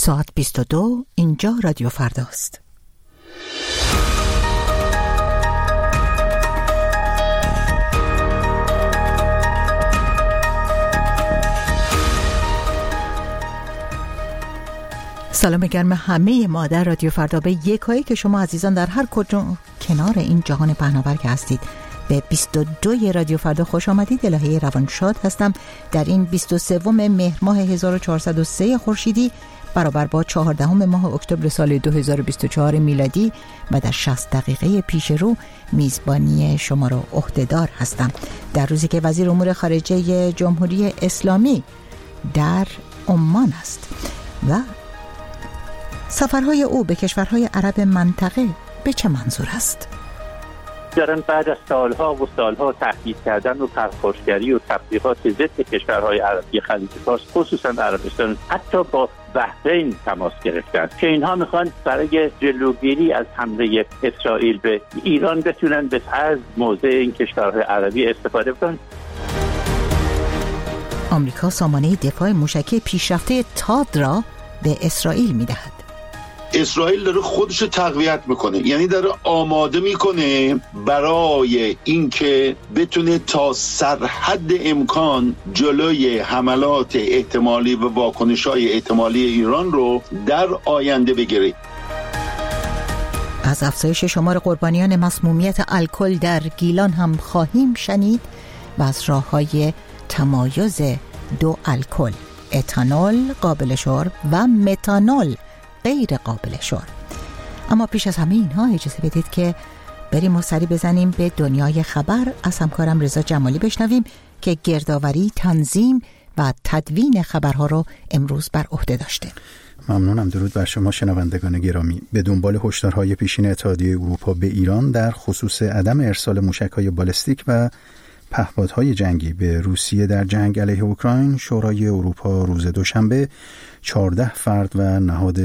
ساعت 22 اینجا رادیو فرداست. سلام گرم همه ما در رادیو فردا به یکایی که شما عزیزان در هر کجا کنار این جهان پهناور که هستید به 22 رادیو فردا خوش آمدید. الهه روانشاد هستم در این 23 مهر ماه 1403 خورشیدی برابر با 14 ماه اکتبر سال 2024 میلادی و در 60 دقیقه پیش رو میزبانی شما رو عهده‌دار هستم در روزی که وزیر امور خارجه جمهوری اسلامی در عمان است و سفرهای او به کشورهای عرب منطقه به چه منظور است؟ دارن بعد از سالها و سالها تهدید کردن و پرخاشگری و تبلیغات ضد کشورهای عربی خلیج فارس خصوصا عربستان حتی با بحرین تماس گرفتن که اینها میخوان برای جلوگیری از حمله اسرائیل به ایران بتونن از موضع این کشورهای عربی استفاده کنن. آمریکا سامانه دفاع موشکی پیشرفته تاد را به اسرائیل میدهد. اسرائیل داره خودش رو تقویت میکنه، یعنی داره آماده میکنه برای اینکه بتونه تا سرحد امکان جلوی حملات احتمالی و واکنش‌های احتمالی ایران رو در آینده بگیره. از افزایش شمار قربانیان مسمومیت الکل در گیلان هم خواهیم شنید و از راه‌های تمایز دو الکل، اتانول قابل شرب و متانول غیر قابل شرب. اما پیش از همه اینها اجازه بدید که بریم و سری بزنیم به دنیای خبر. از همکارم رضا جمالی بشنویم که گردآوری، تنظیم و تدوین خبرها رو امروز بر عهده داشته. ممنونم. درود بر شما شنوندگان گرامی. به دنبال هشدارهای پیشین اتحادیه اروپا به ایران در خصوص عدم ارسال موشک‌های بالستیک و پهپادهای جنگی به روسیه در جنگ علیه اوکراین، شورای اروپا روز دوشنبه 14 فرد و نهاد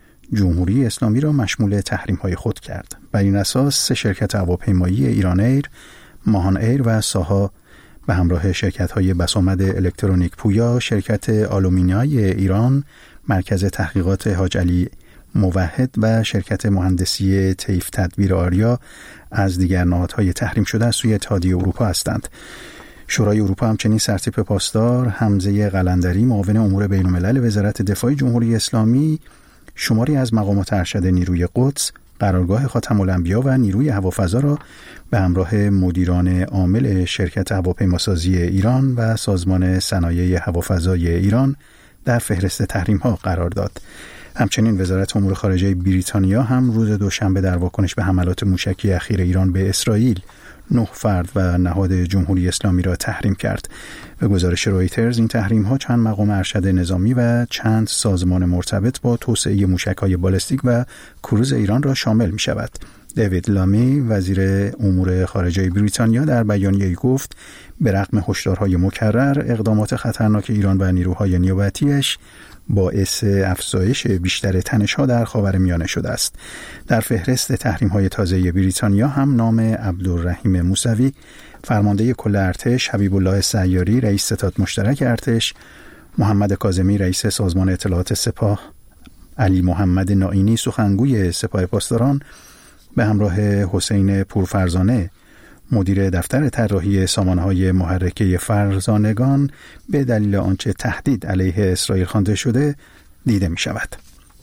جمهوری اسلامی را مشمول تحریم‌های خود کرد. بر این اساس 3 شرکت هواپیمایی ایران ایر، ماهان ایر و ساها به همراه شرکت‌های بسامد الکترونیک پویا، شرکت آلومینیای ایران، مرکز تحقیقات حاج علی موحد و شرکت مهندسی طیف تدبیر آریا از دیگر نهادهای تحریم شده از سوی اتحادیه اروپا هستند. شورای اروپا همچنین سرتیپ پاسدار حمزه قلندری، معاون امور بین‌الملل وزارت دفاع جمهوری اسلامی، شماری از مقامات ارشد نیروی قدس، قرارگاه خاتم الانبیا و نیروی هوافضا را به همراه مدیران عامل شرکت هواپیماسازی ایران و سازمان صنایع هوافضای ایران در فهرست تحریم‌ها قرار داد. همچنین وزارت امور خارجه بریتانیا هم روز دوشنبه در واکنش به حملات موشکی اخیر ایران به اسرائیل 9 فرد و نهاد جمهوری اسلامی را تحریم کرد. به گزارش رویترز این تحریم‌ها چند مقام ارشد نظامی و چند سازمان مرتبط با توسعه موشک‌های بالستیک و کروز ایران را شامل می‌شود. دیوید لامی وزیر امور خارجه بریتانیا در بیانیه‌ای گفت به رغم هشدارهای مکرر، اقدامات خطرناک ایران و نیروهای نیابتی‌اش باعث افزایش بیشتر تنش‌ها در خاورمیانه شده است. در فهرست تحریم‌های تازه بریتانیا هم نام عبدالرحیم موسوی، فرمانده کل ارتش، حبیب الله سیاری، رئیس ستاد مشترک ارتش، محمد کاظمی، رئیس سازمان اطلاعات سپاه، علی محمد نائینی، سخنگوی سپاه پاسداران، به همراه حسین پورفرزانه، مدیر دفتر طراحی سامانه‌های محرکه فرزانگان، به دلیل آنچه تهدید علیه اسرائیل خوانده شده دیده می شود.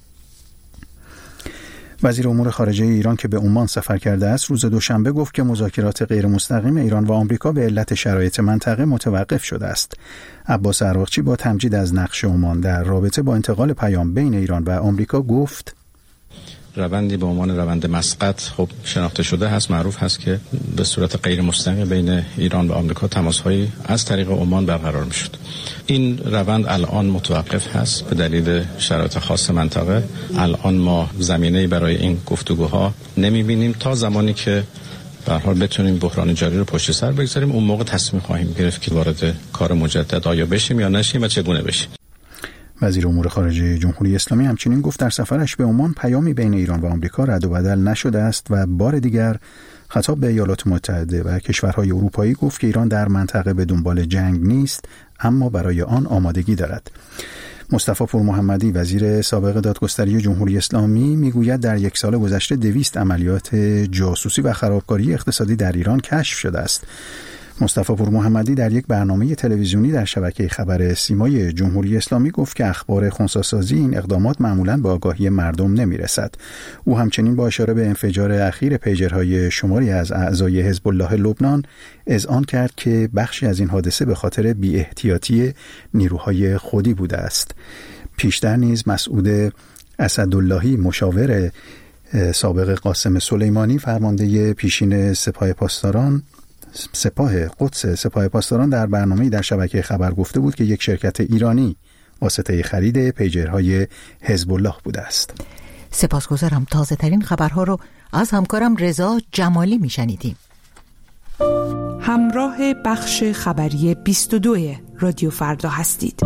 وزیر امور خارجه ایران که به عمان سفر کرده است روز دوشنبه گفت که مذاکرات غیر مستقیم ایران و آمریکا به علت شرایط منطقه متوقف شده است. عباس عراقچی با تمجید از نقش عمان در رابطه با انتقال پیام بین ایران و آمریکا گفت روندی به عنوان روند مسقط خب شناخته شده هست، معروف هست که به صورت غیر مستقیم بین ایران و آمریکا تماس‌هایی از طریق عمان برقرار می‌شد. این روند الان متوقف هست به دلیل شرایط خاص منطقه. الان ما زمینه‌ای برای این گفتگوها نمی‌بینیم تا زمانی که به هر حال بتونیم بحران جاری رو پشت سر بگذاریم. اون موقع تصمیم خواهیم گرفت که وارد کار مجدد آیا بشیم یا نشیم و چگونه بشیم. وزیر امور خارجه جمهوری اسلامی همچنین گفت در سفرش به عمان پیامی بین ایران و آمریکا رد و بدل نشده است و بار دیگر خطاب به ایالات متحده و کشورهای اروپایی گفت که ایران در منطقه به دنبال جنگ نیست، اما برای آن آمادگی دارد. مصطفی پورمحمدی وزیر سابق دادگستری جمهوری اسلامی میگوید در یک سال گذشته 200 عملیات جاسوسی و خرابکاری اقتصادی در ایران کشف شده است. مصطفی پورمحمدی در یک برنامه تلویزیونی در شبکه خبر سیمای جمهوری اسلامی گفت که اخبار خنثی‌سازی این اقدامات معمولاً به آگاهی مردم نمیرسد. او همچنین با اشاره به انفجار اخیر پیجرهای شماری از اعضای حزب الله لبنان اذعان کرد که بخشی از این حادثه به خاطر بی‌احتیاطی نیروهای خودی بوده است. پیشتر نیز مسعود اسداللهی مشاور سابق قاسم سلیمانی فرمانده پیشین سپاه قدس سپاه پاسداران در برنامه‌ای در شبکه خبر گفته بود که یک شرکت ایرانی واسطه خرید پیجرهای حزب الله بوده است. سپاسگزارم. تازه ترین خبرها رو از همکارم رضا جمالی میشنیدیم. همراه بخش خبری 22 رادیو فردا هستید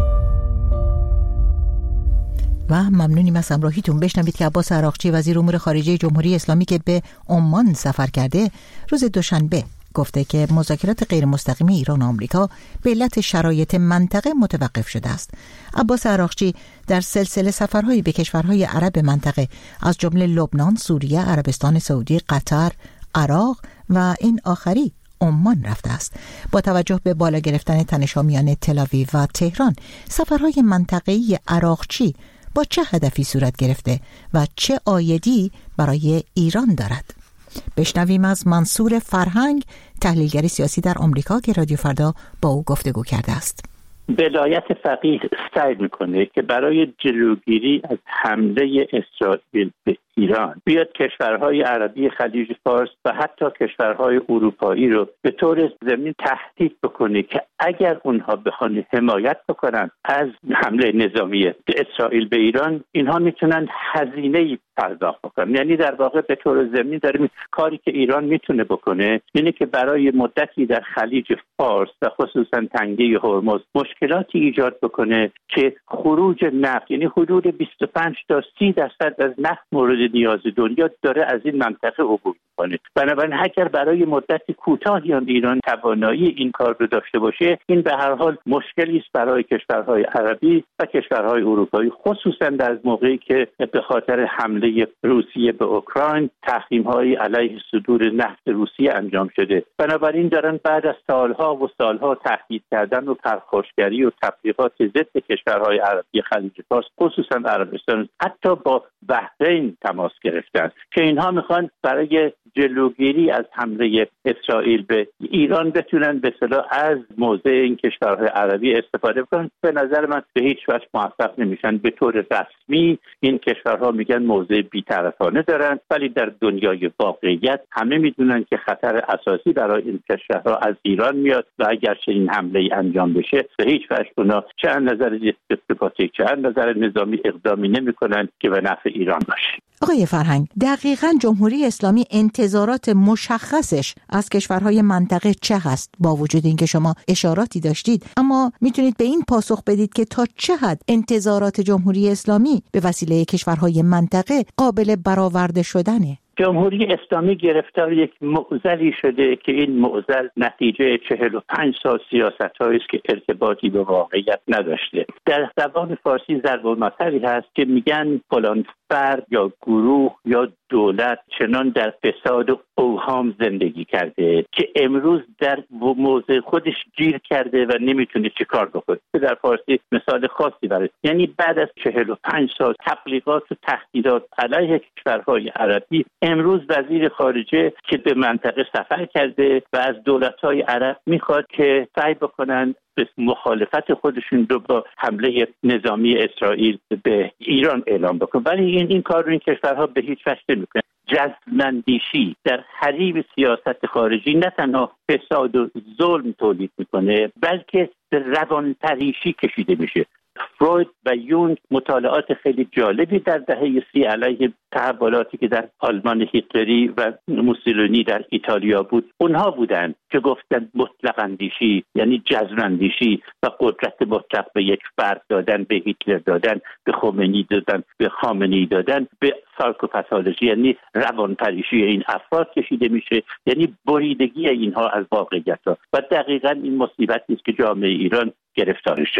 و ممنونیم از همراهیتون. بشنوید که عباس عراقچی وزیر امور خارجه جمهوری اسلامی که به عمان سفر کرده روز دوشنبه گفته که مذاکرات غیر مستقیم ایران و آمریکا به علت شرایط منطقه متوقف شده است. عباس عراقچی در سلسله سفرهایی به کشورهای عرب منطقه از جمله لبنان، سوریه، عربستان سعودی، قطر، عراق و این آخری عمان رفته است. با توجه به بالا گرفتن تنش‌ها میان تل‌آویو و تهران، سفرهای منطقه‌ای عراقچی با چه هدفی صورت گرفته و چه عایدی برای ایران دارد؟ بشنویم از منصور فرهنگ، تحلیلگر سیاسی در آمریکا که رادیو فردا با او گفتگو کرده است. ولایت فقیه سعی میکنه که برای جلوگیری از حمله اسرائیل به ایران بیاد کشورهای عربی خلیج فارس و حتی کشورهای اروپایی رو به طور ضمنی تهدید بکنه که اگر اونها بخوان حمایت بکنن از حمله نظامی اسرائیل به ایران، اینها میتونن هزینه‌ای پرداخت بکنن. یعنی در واقع به طور ضمنی داره کاری که ایران میتونه بکنه اینه که برای مدتی در خلیج فارس و خصوصا تنگه هرمز مشکلاتی ایجاد بکنه که خروج نفت، یعنی حدود 25 تا 30% از نفت مورد نیاز دنیا داره از این منطقه عبور میکنه. بنابراین اگر برای مدت کوتاهی ایران توانایی این کار رو داشته باشه، این به هر حال مشکلی است برای کشورهای عربی و کشورهای اروپایی، خصوصا در موقعی که به خاطر حمله روسیه به اوکراین تحریم‌های علیه صدور نفت روسیه انجام شده. بنابراین دارن بعد از سالها و سالها تهدید کردن و پرخاشگری و تبلیغات ضد کشورهای عربی خلیج فارس، خصوصا عربستان، حتی با بحرین تماس گرفتن که اینها میخوان برای جلوگیری از حمله اسرائیل به ایران بتونن به اصطلاح از موضع این کشورهای عربی استفاده کنن. به نظر من به هیچ وجه موفق نمیشن. به طور رسمی این کشورها میگن موضع بی‌طرفانه دارن، ولی در دنیای واقعیت همه میدونن که خطر اساسی برای این کشورها از ایران میاد و اگر این حمله انجام بشه به هیچ وجه اونا چه از نظر دیپلماتیک چه از نظر نظامی اقدامی نمیکنن که به نفع ایران باشه. آقای فرهنگ، دقیقاً جمهوری اسلامی انتظارات مشخصش از کشورهای منطقه چه هست؟ با وجود اینکه شما اشاراتی داشتید، اما میتونید به این پاسخ بدید که تا چه حد انتظارات جمهوری اسلامی به وسیله کشورهای منطقه قابل برآورده شدنه؟ جمهوری اسلامی گرفتار یک معضلی شده که این معضل نتیجه 45 سال سیاست‌هایی است که ارتباطی به واقعیت نداشته. در زبان فارسی ضرب المثلی هست که میگن فلان فرد یا گروه یا دولت چنان در فساد و اوهام زندگی کرده که امروز در موضع خودش گیر کرده و نمیتونه چه کار بکنه. در فارسی مثال خاصی برای، یعنی بعد از 45 سال تبلیغات و تهدیدات علیه کشورهای عربی، امروز وزیر خارجه که به منطقه سفر کرده و از دولت‌های عرب میخواد که سعی بکنن به مخالفت خودشون رو با حمله نظامی اسرائیل به ایران اعلام بکنن، ولی این کار رو این کشورها به هیچ وجه نمی‌کنن. جزم‌اندیشی در حریم سیاست خارجی نه تنها فساد و ظلم تولید میکنه، بلکه روانپریشی کشیده میشه. فروید و یونگ مطالعات خیلی جالبی در دهه 30 علیه تحولاتی که در آلمان هیتلری و موسولینی در ایتالیا بود، اونها بودن که گفتن مطلق اندیشی یعنی جزم اندیشی و قدرت مطلق به یک فرد دادن، به هیتلر دادن، به خمینی دادن، به خامنه‌ای دادن، به سایکوپاتولوژی یعنی روانپریشی این افراد کشیده میشه، یعنی بریدگی اینها از واقعیت ها. و دقیقاً این مصیبتی است که جامعه ایران گرفتارش شده.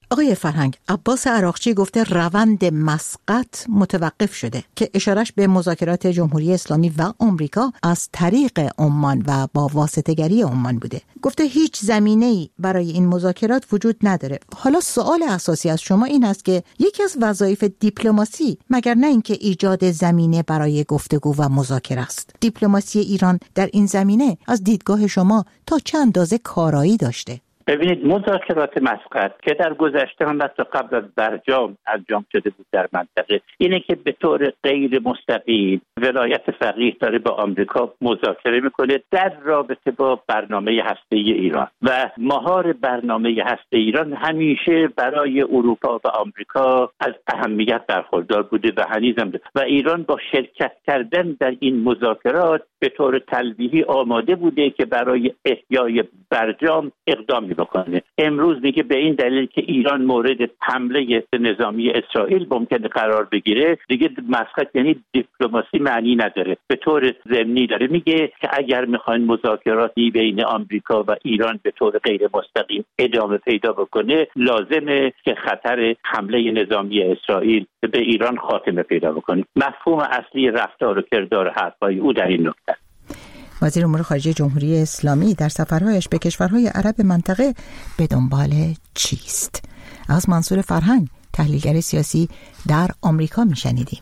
آقای فرهنگ، عباس عراقچی گفته روند مسقط متوقف شده که اشارش به مذاکرات جمهوری اسلامی و آمریکا از طریق عمان و با واسطه‌گری عمان بوده. گفته هیچ زمینه‌ای برای این مذاکرات وجود نداره. حالا سوال اساسی از شما این است که یکی از وظایف دیپلماسی مگر نه اینکه ایجاد زمینه برای گفتگو و مذاکره است؟ دیپلماسی ایران در این زمینه از دیدگاه شما تا چه اندازه کارایی داشته؟ ببینید، مذاکرات مسقط که در گذشته هم حتی قبل از برجام انجام شده بود در منطقه، اینه که به طور غیر مستقیم ولایت فقیه داره با آمریکا مذاکره میکنه در رابطه با برنامه هسته‌ای ایران و مهار برنامه هسته‌ای ایران همیشه برای اروپا و آمریکا از اهمیت برخوردار بوده و هنوزم و ایران با شرکت کردن در این مذاکرات به طور تلویحی آماده بوده که برای احیای برجام اقدام بکنه. امروز میگه به این دلیل که ایران مورد حمله نظامی اسرائیل ممکنه قرار بگیره، دیگه مسقط یعنی دیپلماسی معنی نداره. به طور ضمنی داره میگه که اگر میخواین مذاکراتی بین آمریکا و ایران به طور غیر مستقیم ادامه پیدا بکنه، لازمه که خطر حمله نظامی اسرائیل به ایران خاتمه پیدا بکنه. مفهوم اصلی رفتار و کردار حرفای او در این نکته. وزیر امور خارجه جمهوری اسلامی در سفرهایش به کشورهای عرب منطقه به دنبال چیست؟ از منصور فرهنگ، تحلیلگر سیاسی در آمریکا میشنیدیم.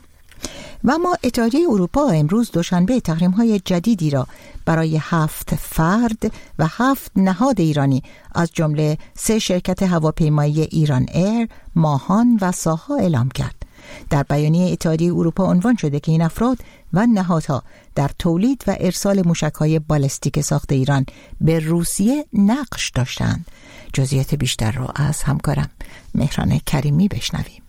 و ما اتحادیه اروپا امروز دوشنبه تحریم‌های جدیدی را برای 7 فرد و 7 نهاد ایرانی از جمله 3 شرکت هواپیمایی ایران ایر، ماهان و ساها اعلام کرد. در بیانیه اتحادیه اروپا عنوان شده که این افراد و نهادها در تولید و ارسال موشک‌های بالستیک ساخت ایران به روسیه نقش داشتند. جزئیات بیشتر را از همکارم مهران کریمی بشنویم.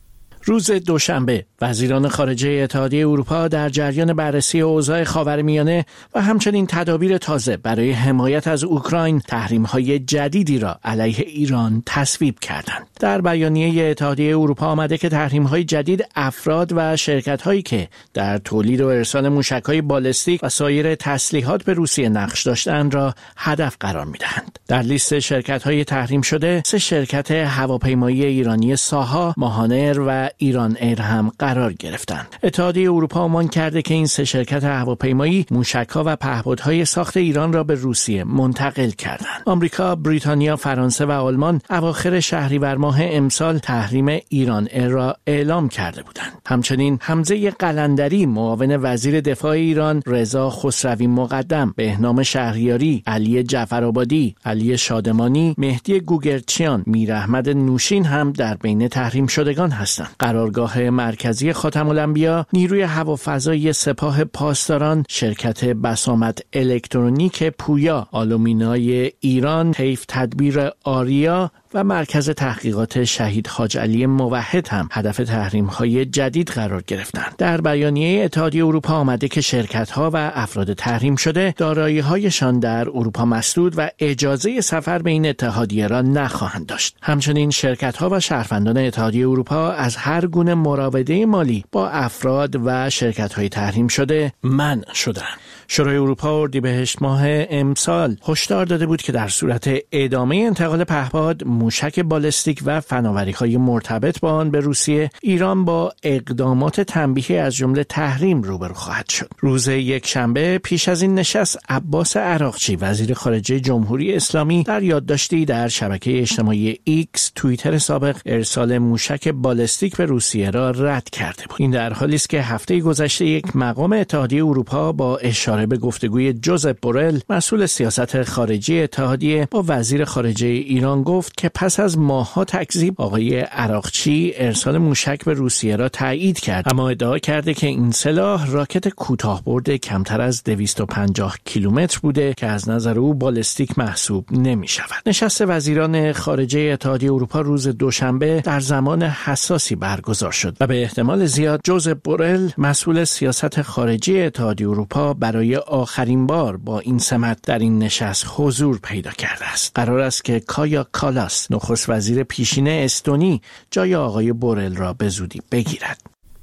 روز دوشنبه وزیران خارجه اتحادیه اروپا در جریان بررسی اوضاع خاورمیانه و همچنین تدابیر تازه برای حمایت از اوکراین تحریم‌های جدیدی را علیه ایران تصویب کردند. در بیانیه اتحادیه اروپا آمده که تحریم‌های جدید افراد و شرکت‌هایی که در تولید و ارسال موشک‌های بالستیک و سایر تسلیحات به روسیه نقش داشتند را هدف قرار می‌دهند. در لیست شرکت‌های تحریم شده 3 شرکت هواپیمایی ایرانی ساها، ماهانر و ایران ایر هم قرار گرفتند. اتحادیه اروپا عنوان کرده که این 3 شرکت هواپیمایی موشک‌ها و پهپادهای ساخت ایران را به روسیه منتقل کردند. آمریکا، بریتانیا، فرانسه و آلمان اواخر شهریور ماه امسال تحریم ایران ایر را اعلام کرده بودند. همچنین حمزه قلندری، معاون وزیر دفاع ایران، رضا خسروی مقدم، بهنام شهریاری، علی جعفرآبادی، علی شادمانی، مهدی گوگرچیان، میر احمد نوشین هم در بین تحریم شدگان هستند. قرارگاه مرکزی خاتم الانبیا، نیروی هوافضایی سپاه پاسداران، شرکت بسامد الکترونیک پویا، آلومینای ایران، طیف تدبیر آریا و مرکز تحقیقات شهید حاج علی موحد هم هدف تحریم‌های جدید قرار گرفتند. در بیانیه اتحادیه اروپا آمده که شرکت‌ها و افراد تحریم شده دارایی‌هایشان در اروپا مسدود و اجازه سفر به این اتحادیه را نخواهند داشت. همچنین شرکت‌ها و شهروندان اتحادیه اروپا از هر گونه مراوده مالی با افراد و شرکت‌های تحریم شده منع شدند. شورای اروپا اردیبهشت ماه امسال هشدار داده بود که در صورت ادامه انتقال پهپاد، موشک بالستیک و فناوری‌های مرتبط با آن به روسیه، ایران با اقدامات تنبیهی از جمله تحریم روبرو خواهد شد. روز یکشنبه پیش از این نشست، عباس عراقچی، وزیر خارجه جمهوری اسلامی، در یادداشتی در شبکه اجتماعی ایکس، توییتر سابق، ارسال موشک بالستیک به روسیه را رد کرده بود. این در حالی است که هفته گذشته یک مقام اتحادیه اروپا با اشاره به گفتگوی جوزپ بورل، مسئول سیاست خارجی اتحادیه، با وزیر خارجه ایران گفت که پس از ماه‌ها تکذیب، آقای عراقچی ارسال موشک به روسیه را تایید کرد، اما ادعا کرده که این سلاح راکت کوتاه‌برد کمتر از 250 کیلومتر بوده که از نظر او بالستیک محسوب نمی‌شود. نشست وزیران خارجه اتحادیه اروپا روز دوشنبه در زمان حساسی برگزار شد و به احتمال زیاد جوزپ بورل، مسئول سیاست خارجی اتحادیه اروپا، برای آخرین بار با این سمت در این نشست حضور پیدا کرده است. قرار است که کایا کالاس، نخست وزیر پیشین استونی، جای آقای بورل را به زودی بگیرد.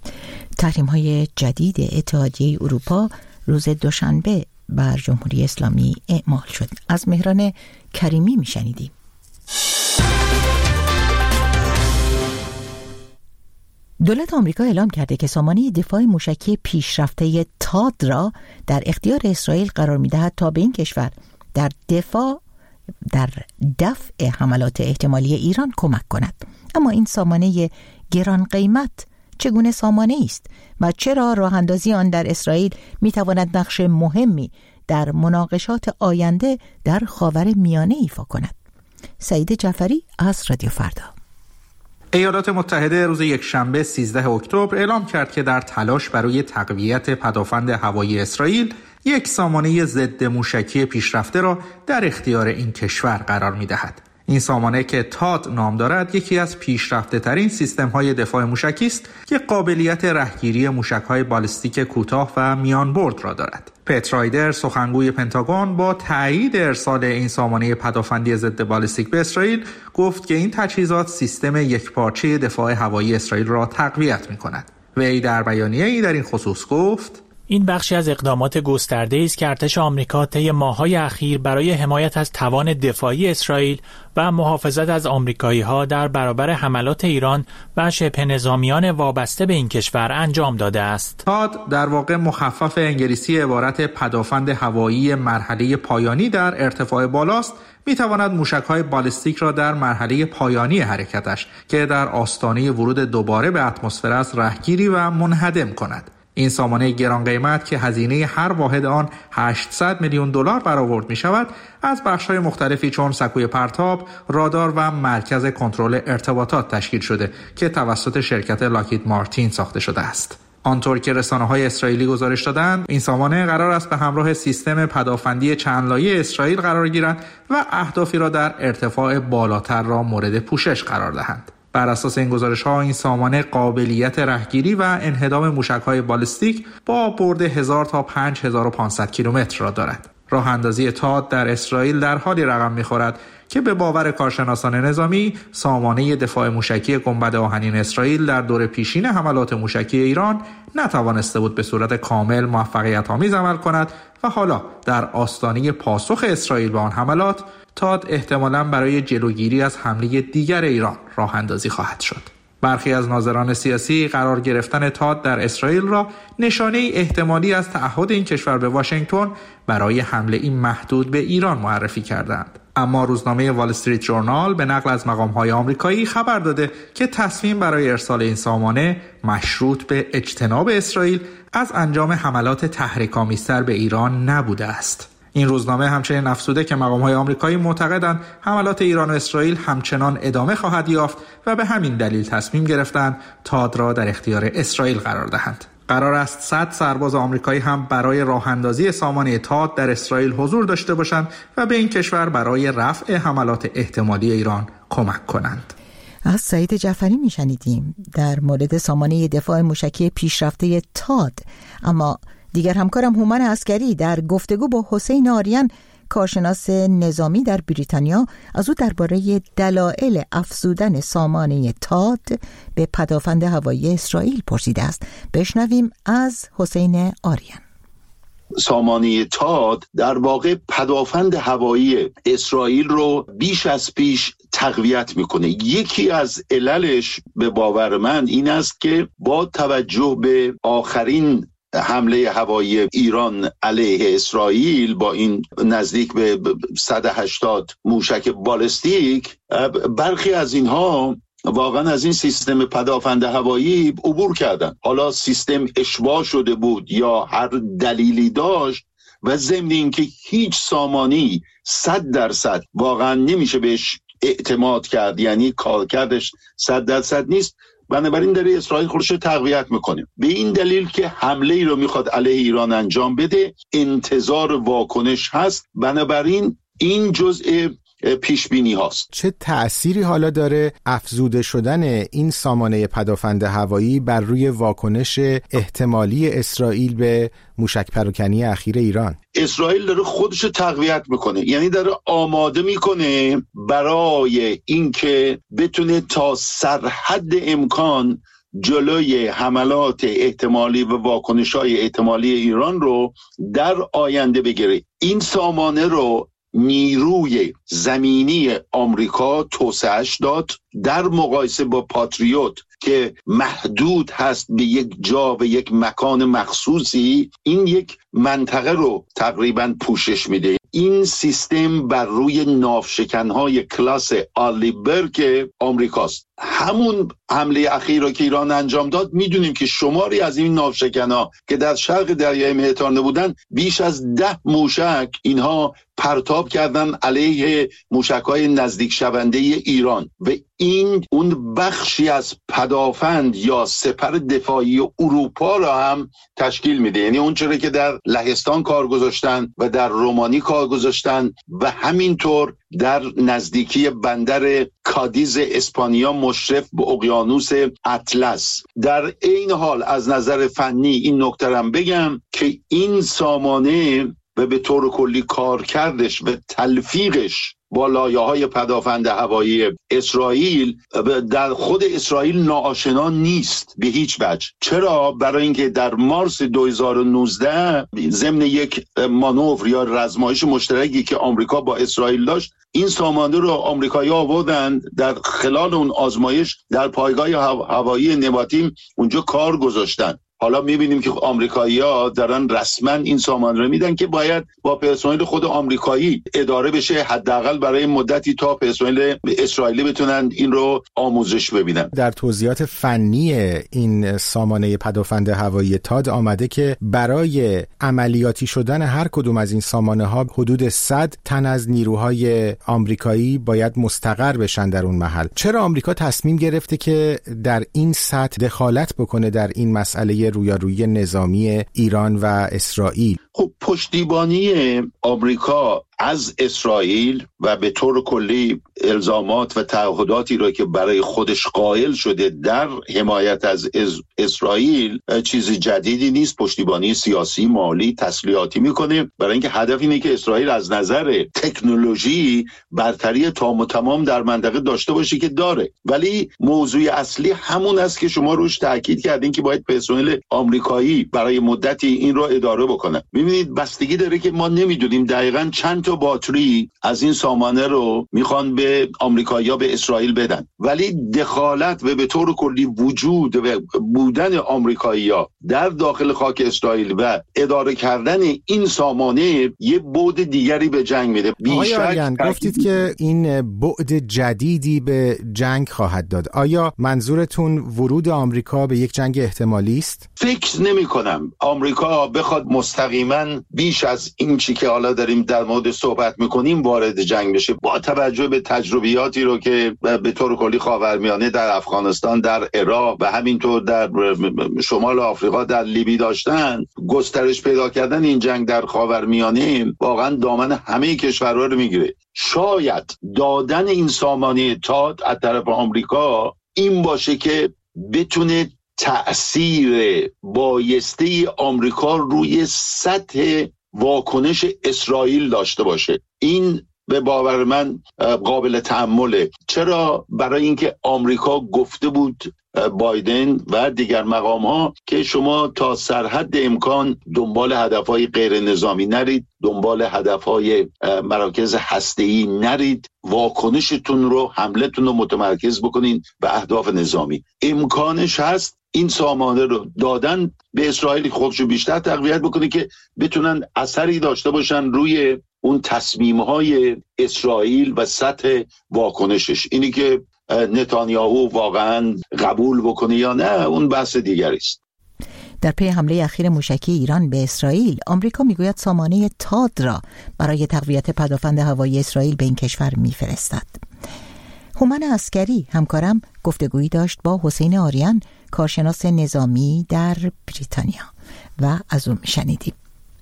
تحریم‌های جدید اتحادیه اروپا روز دوشنبه بر جمهوری اسلامی اعمال شد. از مهران کریمی میشنیدیم. دولت آمریکا اعلام کرده که سامانه دفاع موشکی پیشرفته تاد را در اختیار اسرائیل قرار می‌دهد تا به این کشور در دفع حملات احتمالی ایران کمک کند. اما این سامانه گران قیمت چگونه سامانه است و چرا راه اندازی آن در اسرائیل می‌تواند نقش مهمی در مناقشات آینده در خاورمیانه ایفا کند؟ سعید جعفری از رادیو فردا. ایالات متحده روز یکشنبه 13 اکتبر اعلام کرد که در تلاش برای تقویت پدافند هوایی اسرائیل یک سامانه ضد موشکی پیشرفته را در اختیار این کشور قرار می‌دهد. این سامانه که تاد نام دارد یکی از پیشرفته ترین سیستم های دفاع موشکی است که قابلیت رهگیری موشک های بالستیک کوتاه و میان برد را دارد. پت رایدر سخنگوی پنتاگون با تایید ارسال این سامانه پدافندی ضد بالستیک به اسرائیل گفت که این تجهیزات سیستم یکپارچه دفاع هوایی اسرائیل را تقویت می‌کند. وی در بیانیه‌ای در این خصوص گفت: این بخشی از اقدامات گسترده‌ای است که ارتش آمریکا طی ماه‌های اخیر برای حمایت از توان دفاعی اسرائیل و محافظت از آمریکایی‌ها در برابر حملات ایران و شبه نظامیان وابسته به این کشور انجام داده است. تاد در واقع مخفف انگلیسی عبارت پدافند هوایی مرحله پایانی در ارتفاع بالاست، می‌تواند موشک‌های بالستیک را در مرحله پایانی حرکتش که در آستانه ورود دوباره به اتمسفر است رهگیری و منهدم کند. این سامانه گران قیمت که هزینه هر واحد آن 800 میلیون دلار برآورد می شود، از بخش‌های مختلفی چون سکوی پرتاب، رادار و مرکز کنترل ارتباطات تشکیل شده که توسط شرکت لاکهید مارتین ساخته شده است. آنطور که رسانه‌های اسرائیلی گزارش دادند، این سامانه قرار است به همراه سیستم پدافندی چند لایه اسرائیل قرار گیرند و اهدافی را در ارتفاع بالاتر را مورد پوشش قرار دهند. بر اساس این گزارش‌ها این سامانه قابلیت رهگیری و انهدام موشک‌های بالستیک با برد 1000 تا 5500 کیلومتر را دارد. راه اندازی تاد در اسرائیل در حالی رقم می‌خورد که به باور کارشناسان نظامی سامانه دفاع موشکی گنبد آهنین اسرائیل در دور پیشین حملات موشکی ایران نتوانسته بود به صورت کامل موفقیت‌آمیز عمل کند و حالا در آستانه پاسخ اسرائیل به آن حملات تاد احتمالاً برای جلوگیری از حمله دیگر ایران راه اندازی خواهد شد. برخی از ناظران سیاسی قرار گرفتن تاد در اسرائیل را نشانه احتمالی از تعهد این کشور به واشنگتن برای حمله این محدود به ایران معرفی کردند. اما روزنامه وال استریت ژورنال به نقل از مقام‌های آمریکایی خبر داده که تصمیم برای ارسال این سامانه مشروط به اجتناب اسرائیل از انجام حملات تحریک‌آمیزتر به ایران نبوده است. این روزنامه همچنین افزوده که مقام‌های آمریکایی معتقدند حملات ایران و اسرائیل همچنان ادامه خواهد یافت و به همین دلیل تصمیم گرفتند تاد را در اختیار اسرائیل قرار دهند. قرار است 100 سرباز آمریکایی هم برای راه اندازی سامانه تاد در اسرائیل حضور داشته باشند و به این کشور برای رفع حملات احتمالی ایران کمک کنند. از سعید جعفری میشنیدیم در مورد سامانه دفاع موشکی پیشرفته تاد. اما دیگر همکارم هومن عسکری در گفتگو با حسین آریان، کارشناس نظامی در بریتانیا، از او درباره دلایل افزودن سامانه تاد به پدافند هوایی اسرائیل پرسیده است. بشنویم از حسین آریان. سامانه تاد در واقع پدافند هوایی اسرائیل رو بیش از پیش تقویت میکنه. یکی از عللش به باور من این است که با توجه به آخرین حمله هوایی ایران علیه اسرائیل با این نزدیک به 180 موشک بالستیک، برخی از اینها واقعا از این سیستم پدافند هوایی عبور کردن. حالا سیستم اشباع شده بود یا هر دلیلی داشت و ضمن اینکه هیچ سامانی 100% واقعا نمیشه بهش اعتماد کرد، یعنی کارکردش 100% نیست، بنابراین داره اسرائیل خودش رو تقویت میکنه. به این دلیل که حمله ای رو میخواد علیه ایران انجام بده، انتظار واکنش هست، بنابراین این جزء پیش بینی هاست. چه تأثیری حالا داره افزوده شدن این سامانه پدافند هوایی بر روی واکنش احتمالی اسرائیل به موشک پراکنی اخیر ایران؟ اسرائیل داره خودش رو تقویت میکنه، یعنی داره آماده میکنه برای اینکه بتونه تا سرحد امکان جلوی حملات احتمالی و واکنش‌های احتمالی ایران رو در آینده بگیره. این سامانه رو نیروی زمینی آمریکا توسعهش داد، در مقایسه با پاتریوت که محدود هست به یک جا و یک مکان مخصوصی، این یک منطقه رو تقریبا پوشش میده. این سیستم بر روی ناوشکن‌های کلاس آلیبرگ آمریکاست. همون حمله اخیر رو که ایران انجام داد، میدونیم که شماری از این ناوشکن‌ها که در شرق دریای مدیترانه بودن، بیش از 10 موشک اینها پرتاب کردن علیه موشک‌های نزدیک شونده ایران و این اون بخشی از پدافند یا سپر دفاعی اروپا را هم تشکیل میده. یعنی اون چیزی که در لهستان کار گذاشتن و در رومانی کار گذاشتن و همینطور در نزدیکی بندر کادیز اسپانیا مشرف به اقیانوس اطلس. در این حال از نظر فنی این نکته هم بگم که این سامانه و به طور کلی کارکردش و تلفیقش با لایه‌های پدافند هوایی اسرائیل در خود اسرائیل ناآشنا نیست به هیچ وجه. چرا؟ برای اینکه در مارس 2019 ضمن یک مانور یا رزمایش مشترکی که آمریکا با اسرائیل داشت، این سامانه رو آمریکایی‌ها آوردن، در خلال اون آزمایش در پایگاه هوایی نباتیم اونجا کار گذاشتن. حالا میبینیم که آمریکایی‌ها دارن رسما این سامان رو میدن که باید با پرسنل خود آمریکایی اداره بشه، حداقل برای مدتی تا پرسنل اسرائیلی بتونن این رو آموزش ببینن. در توضیحات فنی این سامانه پدافند هوایی تاد آمده که برای عملیاتی شدن هر کدوم از این سامانه ها حدود 100 تن از نیروهای آمریکایی باید مستقر بشن در اون محل. چرا آمریکا تصمیم گرفته که در این سطح دخالت بکنه در این مسئله رویارویی نظامی ایران و اسرائیل؟ خب پشتیبانی آمریکا از اسرائیل و به طور کلی الزامات و تعهداتی را که برای خودش قائل شده در حمایت از اسرائیل چیز جدیدی نیست. پشتیبانی سیاسی، مالی، تسلیحاتی میکنه، برای اینکه هدف اینه که اسرائیل از نظر تکنولوژی برتری تام و تمام در منطقه داشته باشه که داره. ولی موضوع اصلی همون است که شما روش تاکید کردین که باید پرسنل آمریکایی برای مدتی این رو اداره بکنه. ببینید بستگی داره که ما نمیدونیم دقیقاً چند تا باتری از این سامانه رو میخوان به آمریکایی‌ها به اسرائیل بدن، ولی دخالت و به طور کلی وجود و بودن آمریکایی‌ها در داخل خاک اسرائیل و اداره کردن این سامانه یه بعد دیگری به جنگ میده. بیشک گفتید که این بعد جدیدی به جنگ خواهد داد. آیا منظورتون ورود آمریکا به یک جنگ احتمالی است؟ فکر نمی‌کنم آمریکا بخواد مستقیما بیش از این چی که حالا داریم در مورد صحبت میکنیم وارد جنگ بشه. با توجه به تجربیاتی رو که به طور کلی خاورمیانه در افغانستان، در عراق و همینطور در شمال آفریقا، در لیبی داشتن، گسترش پیدا کردن این جنگ در خاورمیانه واقعا دامن همه کشورها رو میگیره. شاید دادن این سامانه تاد از طرف آمریکا این باشه که بتونه تأثیر بایسته آمریکا روی سطح واکنش اسرائیل داشته باشه. این به باور من قابل تأمله. چرا؟ برای اینکه آمریکا گفته بود بایدن و دیگر مقام‌ها که شما تا سرحد امکان دنبال هدف‌های غیر نظامی نرید، دنبال هدف‌های مراکز هسته‌ای نرید، واکنشتون رو، حملتون رو متمرکز بکنین به اهداف نظامی. امکانش هست این سامانه رو دادن به اسرائیل خودشو بیشتر تقویت بکنه که بتونن اثری داشته باشن روی اون تصمیم‌های اسرائیل و سطح واکنشش. اینی که نتانیاهو واقعا قبول بکنه یا نه اون بحث دیگری است. در پی حمله اخیر موشکی ایران به اسرائیل، آمریکا میگوید سامانه تاد را برای تقویت پدافند هوایی اسرائیل به این کشور میفرستد. هومن عسکری همکارم گفتگویی داشت با حسین آریان، کارشناس نظامی در بریتانیا، و از اون میشنیدیم.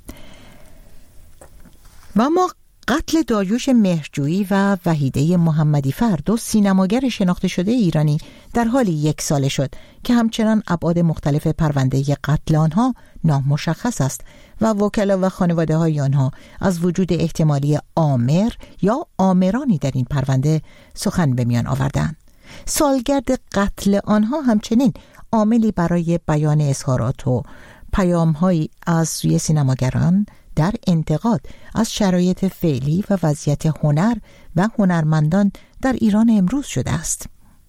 و ما قتل داریوش مهرجویی و وحیده محمدی فر، دو سینماگر شناخته شده ایرانی، در حالی 1 ساله شد که همچنان ابعاد مختلف پرونده قتل آنها نامشخص است و وکلا و خانواده های آنها از وجود احتمالی آمر یا آمرانی در این پرونده سخن به میان آوردند. سالگرد قتل آنها همچنین عاملی برای بیان اظهارات و پیام‌هایی از سوی سینماگران در انتقاد از شرایط فعلی و وضعیت هنر و هنرمندان در ایران امروز شده است.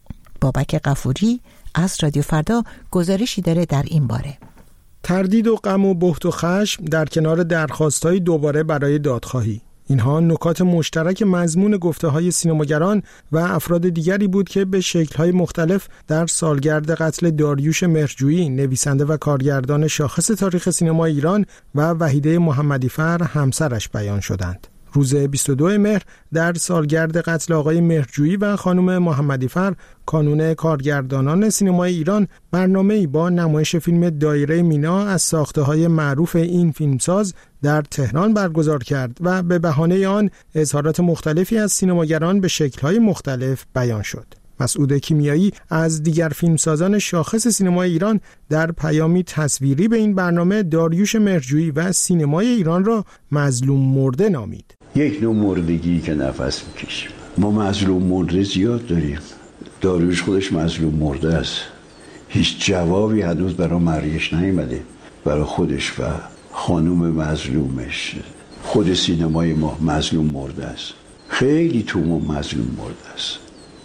بابک غفوری از رادیو فردا گزارشی داره در این باره. تردید و غم و بهت و خشم در کنار درخواست‌های دوباره برای دادخواهی، اینها نکات مشترک مضمون گفته‌های سینماگران و افراد دیگری بود که به شکل‌های مختلف در سالگرد قتل داریوش مهرجویی، نویسنده و کارگردان شاخص تاریخ سینما ایران، و وحیده محمدی‌فر همسرش بیان شدند. روز 22 مهر در سالگرد قتل آقای مهرجویی و خانم محمدی‌فر، کانون کارگردانان سینمای ایران برنامه‌ای با نمایش فیلم دایره مینا از ساخته‌های معروف این فیلمساز در تهران برگزار کرد و به بهانه آن اظهارات مختلفی از سینماگران به شکل‌های مختلف بیان شد. مسعود کیمیایی از دیگر فیلمسازان شاخص سینمای ایران در پیامی تصویری به این برنامه داریوش مهرجویی و سینمای ایران را مظلوم مرده نامید. یک نوع مردگی که نفس میکشیم. ما مظلوم مرده زیاد داریم. داریوش خودش مظلوم مرده است. هیچ جوابی هنوز برای مرگش نیامده. برای خودش و خانوم مظلومش. خود سینمای ما مظلوم مرده است. خیلی تو ما مظلوم مرده است.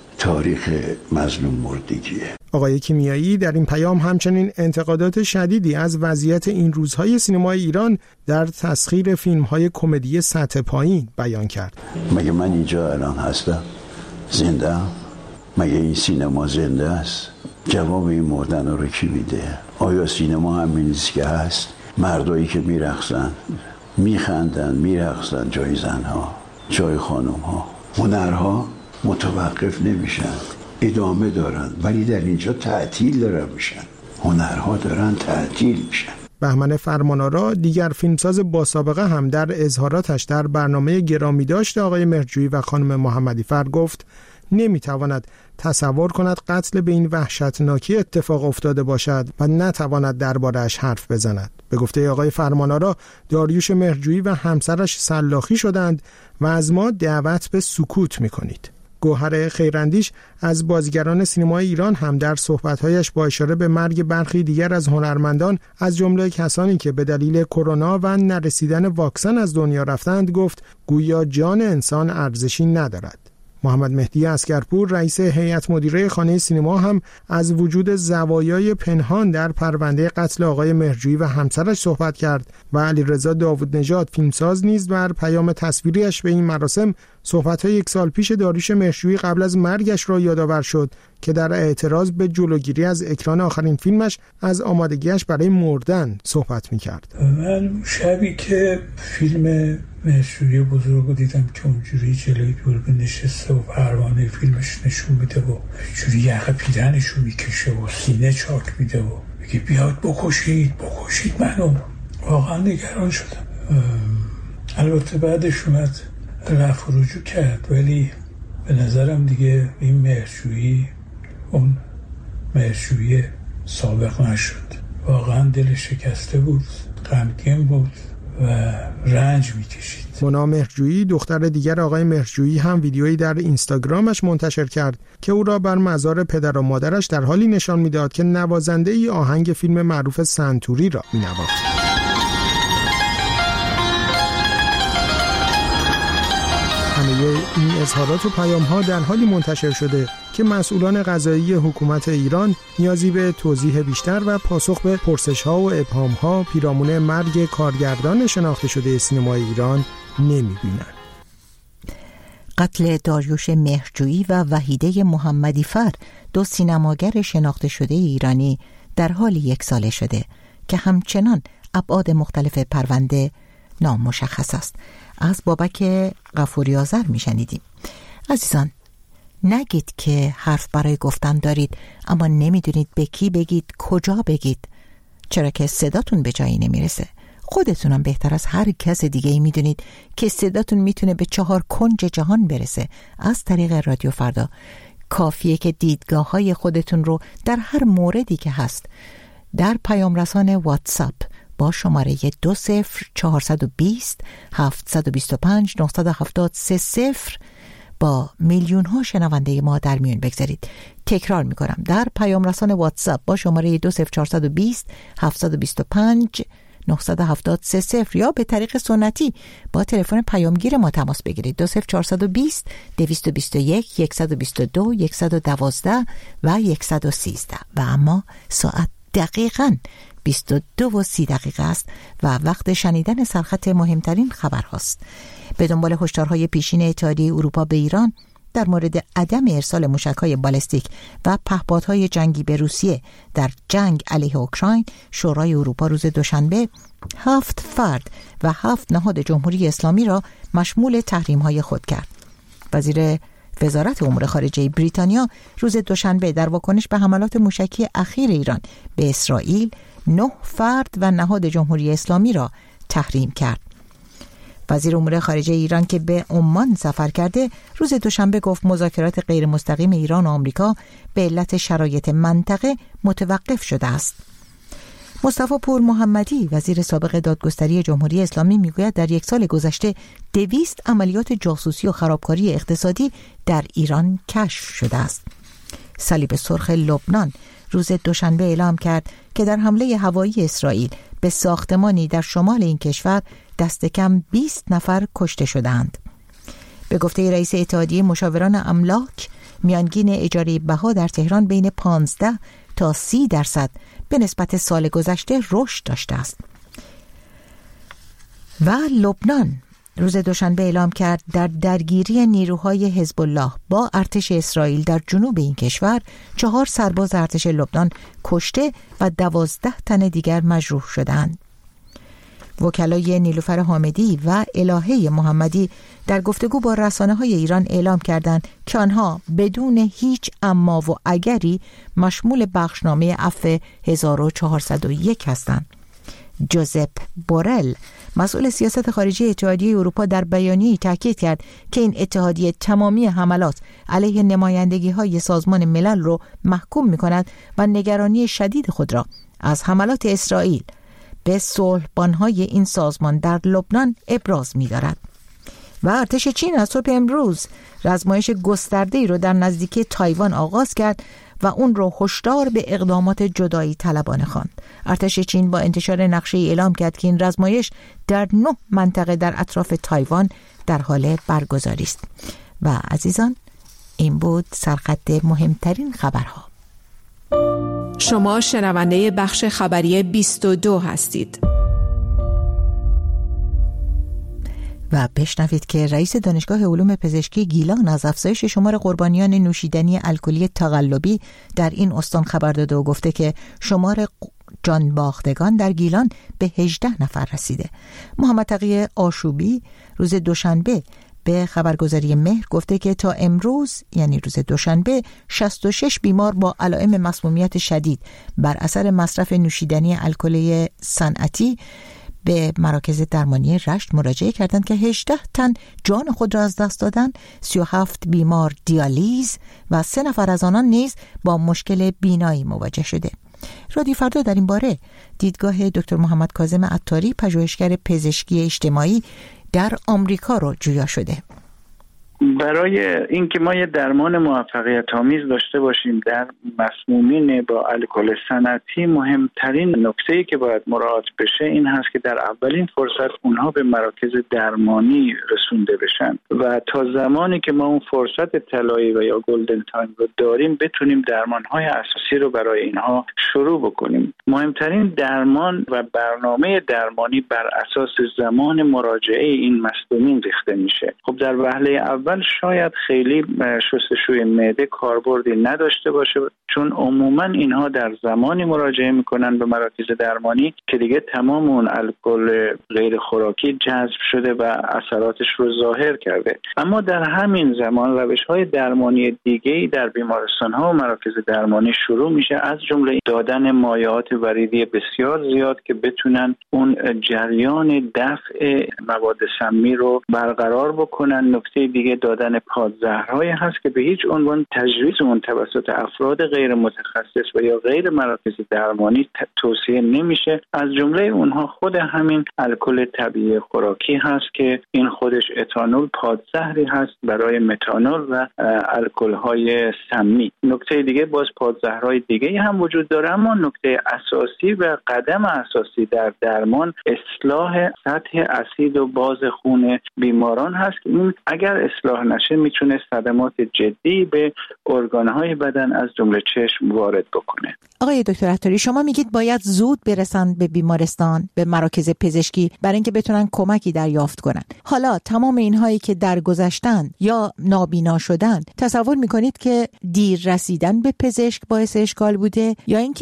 تاریخ مظلوم مردگیه. آقای کیمیایی در این پیام همچنین انتقادات شدیدی از وضعیت این روزهای سینمای ایران در تسخیر فیلم‌های کمدی سطح پایین بیان کرد. مگه من اینجا الان هستم؟ زنده ام؟ مگه این سینما زنده است؟ جواب این مردن رو کی میده؟ آیا سینما همین است که هست؟ مردایی که میرقصن، میخندن، میرقصن، جای زنها، جای خانمها، هنرها متوقف نمیشن، ادامه دارن، ولی در اینجا تعطیل دارن میشن. هنرها دارن تعطیل میشن. بهمن فرمانآرا دیگر فیلمساز با سابقه هم در اظهاراتش در برنامه گرامی داشت آقای مهرجویی و خانم محمدی‌فر گفت نمیتواند تصور کند قتل به این وحشتناکی اتفاق افتاده باشد و نتواند درباره‌اش حرف بزند. به گفته آقای فرمانآرا داریوش مهرجویی و همسرش سلاخی شدند و از ما دعوت به سکوت میکنید. گوهر خیراندیش از بازیگران سینمای ایران هم در صحبت‌هایش با اشاره به مرگ برخی دیگر از هنرمندان از جمله کسانی که به دلیل کرونا و نرسیدن واکسن از دنیا رفتند گفت گویا جان انسان ارزشی ندارد. محمد مهدی عسگرپور رئیس هیئت مدیره خانه سینما هم از وجود زوایای پنهان در پرونده قتل آقای مهرجویی و همسرش صحبت کرد و علیرضا داوودنژاد فیلمساز نیز در پیام تصویریش به این مراسم صحبت‌های 1 سال پیش داریوش مهرجویی قبل از مرگش را یادآور شد که در اعتراض به جلوگیری از اکران آخرین فیلمش از آمادگیش برای مردن صحبت می‌کرد. من شبی که فیلم مهرجویی بزرگ رو دیدم که اونجوری جلوی دوربین نشسته و پروانه فیلمش نشون میده و جوری یقه پیرنشو میکشه و سینه چاک میده و میگه بیاد بکشید منو. واقعا نگران شدم. البته بعدش اومد رفع و رجوع کرد، ولی به نظرم دیگه این مهرجویی اون مهرجویی سابق نشد. واقعا دل شکسته بود، غمگین بود و رنج میکشید. مونا مهرجویی دختر دیگر آقای مهرجویی هم ویدیویی در اینستاگرامش منتشر کرد که او را بر مزار پدر و مادرش در حالی نشان میداد که نوازنده ای آهنگ فیلم معروف سنتوری را مینواخت. همه این اظهارات و پیام‌ها در حالی منتشر شده که مسئولان قضایی حکومت ایران نیازی به توضیح بیشتر و پاسخ به پرسش‌ها و ابهام‌ها پیرامون مرگ کارگردان شناخته شده سینمای ایران نمی‌بینند. قتل داریوش مهرجویی و وحیده محمدی‌فر، 2 سینماگر شناخته شده ایرانی، در حال 1 ساله شده که همچنان ابعاد مختلف پرونده نامشخص است. از بابک غفوری آذر میشنیدیم. عزیزان، نگید که حرف برای گفتن دارید اما نمیدونید به کی بگید، کجا بگید، چرا که صداتون به جایی نمیرسه. خودتونم بهتر از هر کس دیگه ای میدونید که صداتون میتونه به 4 کنج جهان برسه از طریق رادیو فردا. کافیه که دیدگاه های خودتون رو در هر موردی که هست در پیام رسان واتساپ با شماره 20420 725 970 با میلیون ها شنونده ما در میون بگذارید. تکرار میکنم، در پیام رسان واتساپ با شماره 20420 725 970 یا به طریق سنتی با تلفن پیامگیر ما تماس بگیرید. 20420 221 122 112 و 113. و اما ساعت دقیقاً 22:30 است و وقت شنیدن سرخط مهمترین خبرهاست. به دنبال هشدارهای پیشین اتحادیه اروپا به ایران در مورد عدم ارسال موشک‌های بالستیک و پهپادهای جنگی به روسیه در جنگ علیه اوکراین، شورای اروپا روز دوشنبه 7 فرد و 7 نهاد جمهوری اسلامی را مشمول تحریم‌های خود کرد. وزیر وزارت امور خارجه بریتانیا روز دوشنبه در واکنش به حملات موشکی اخیر ایران به اسرائیل 9 فرد و نهاد جمهوری اسلامی را تحریم کرد. وزیر امور خارجه ایران که به عمان سفر کرده روز دوشنبه گفت مذاکرات غیر مستقیم ایران و آمریکا به علت شرایط منطقه متوقف شده است. مصطفی پور محمدی وزیر سابق دادگستری جمهوری اسلامی میگوید در یک سال گذشته 200 عملیات جاسوسی و خرابکاری اقتصادی در ایران کشف شده است. صلیب سرخ لبنان روز دوشنبه اعلام کرد که در حمله هوایی اسرائیل به ساختمانی در شمال این کشور دست کم 20 نفر کشته شدند. به گفته رئیس اتحادیه مشاوران املاک، میانگین اجاره بها در تهران بین 15 تا 30% به نسبت سال گذشته رشد داشته است. و لبنان روز دوشنبه اعلام کرد در درگیری نیروهای حزب الله با ارتش اسرائیل در جنوب این کشور 4 سرباز ارتش لبنان کشته و 12 تن دیگر مجروح شدند. وکلای نیلوفر حامدی و الهه محمدی در گفتگو با رسانه‌های ایران اعلام کردند که آنها بدون هیچ اما و اگری مشمول بخشنامه عفو 1401 هستند. جوزپ بورل مسئول سیاست خارجی اتحادیه اروپا در بیانیه‌ای تاکید کرد که این اتحادیه تمامی حملات علیه نمایندگی‌های سازمان ملل را محکوم می‌کند و نگرانی شدید خود را از حملات اسرائیل به صلح‌بان‌های این سازمان در لبنان ابراز می‌دارد. و ارتش چین از صبح امروز رزمایش گسترده‌ای را در نزدیکی تایوان آغاز کرد و اون رو هشدار به اقدامات جدایی طلبانه خواند. ارتش چین با انتشار نقشه‌ای اعلام کرد که این رزمایش در 9 منطقه در اطراف تایوان در حال برگزاری است. و عزیزان، این بود سرخط مهمترین خبرها. شما شنونده بخش خبری 22 هستید. و بشنوید که رئیس دانشگاه علوم پزشکی گیلان از افزایش شمار قربانیان نوشیدنی الکلی تقلبی در این استان خبر داده و گفته که شمار جان باختگان در گیلان به 18 نفر رسیده. محمد تقی آشوبی روز دوشنبه به خبرگزاری مهر گفته که تا امروز یعنی روز دوشنبه 66 بیمار با علائم مسمومیت شدید بر اثر مصرف نوشیدنی الکلی صنعتی به مراکز درمانی رشت مراجعه کردند که 18 تن جان خود را از دست دادند، 37 بیمار دیالیز و 3 نفر از آنان نیز با مشکل بینایی مواجه شده. رادیو فردا در این باره دیدگاه دکتر محمد کاظم عطاری پژوهشگر پزشکی اجتماعی در آمریکا را جویا شده. برای اینکه ما یه درمان موفقیت آمیز داشته باشیم در مسمومین با الکل صنعتی، مهمترین نکته‌ای که باید مراعات بشه این هست که در اولین فرصت اونها به مراکز درمانی رسونده بشن و تا زمانی که ما اون فرصت طلایی و یا گلدن تایم رو داریم بتونیم درمان‌های اساسی رو برای اینها شروع بکنیم. مهمترین درمان و برنامه درمانی بر اساس زمان مراجعه این مسمومین ریخته میشه. خب در وهله اول شاید خیلی شستشوی معده کاربردی نداشته باشه، چون عموما اینها در زمانی مراجعه میکنن به مراکز درمانی که دیگه تمام اون الکل غیر خوراکی جذب شده و اثراتش رو ظاهر کرده. اما در همین زمان روش‌های درمانی دیگه‌ای در بیمارستان‌ها و مراکز درمانی شروع میشه، از جمله دادن مایعات وریدی بسیار زیاد که بتونن اون جریان دفع مواد سمی رو برقرار بکنن. نکته دیگه دادن پادزهرهایی هست که به هیچ عنوان تجویز اون توسط افراد غیر متخصص و یا غیر مراکز درمانی توصیه نمیشه. از جمله اونها خود همین الکل طبیعی خوراکی هست که این خودش اتانول پادزهری هست برای متانول و الکل‌های سمی. نکته دیگه باز پادزهرهای دیگه هم وجود داره، اما نکته اساسی و قدم اساسی در درمان اصلاح سطح اسید و باز خون بیماران هست که این اگر اصلاح نشه میتونه صدمات جدی به ارگان‌های بدن از جمله چشم وارد بکنه. آقای دکتر عطاری، شما میگید باید زود برسن به بیمارستان، به مراکز پزشکی برای اینکه بتونن کمکی دریافت کنن. حالا تمام اینهایی که درگذشتن یا نابینا شدن، تصور میکنید که دیر رسیدن به پزشک باعث اشکال بوده یا اینکه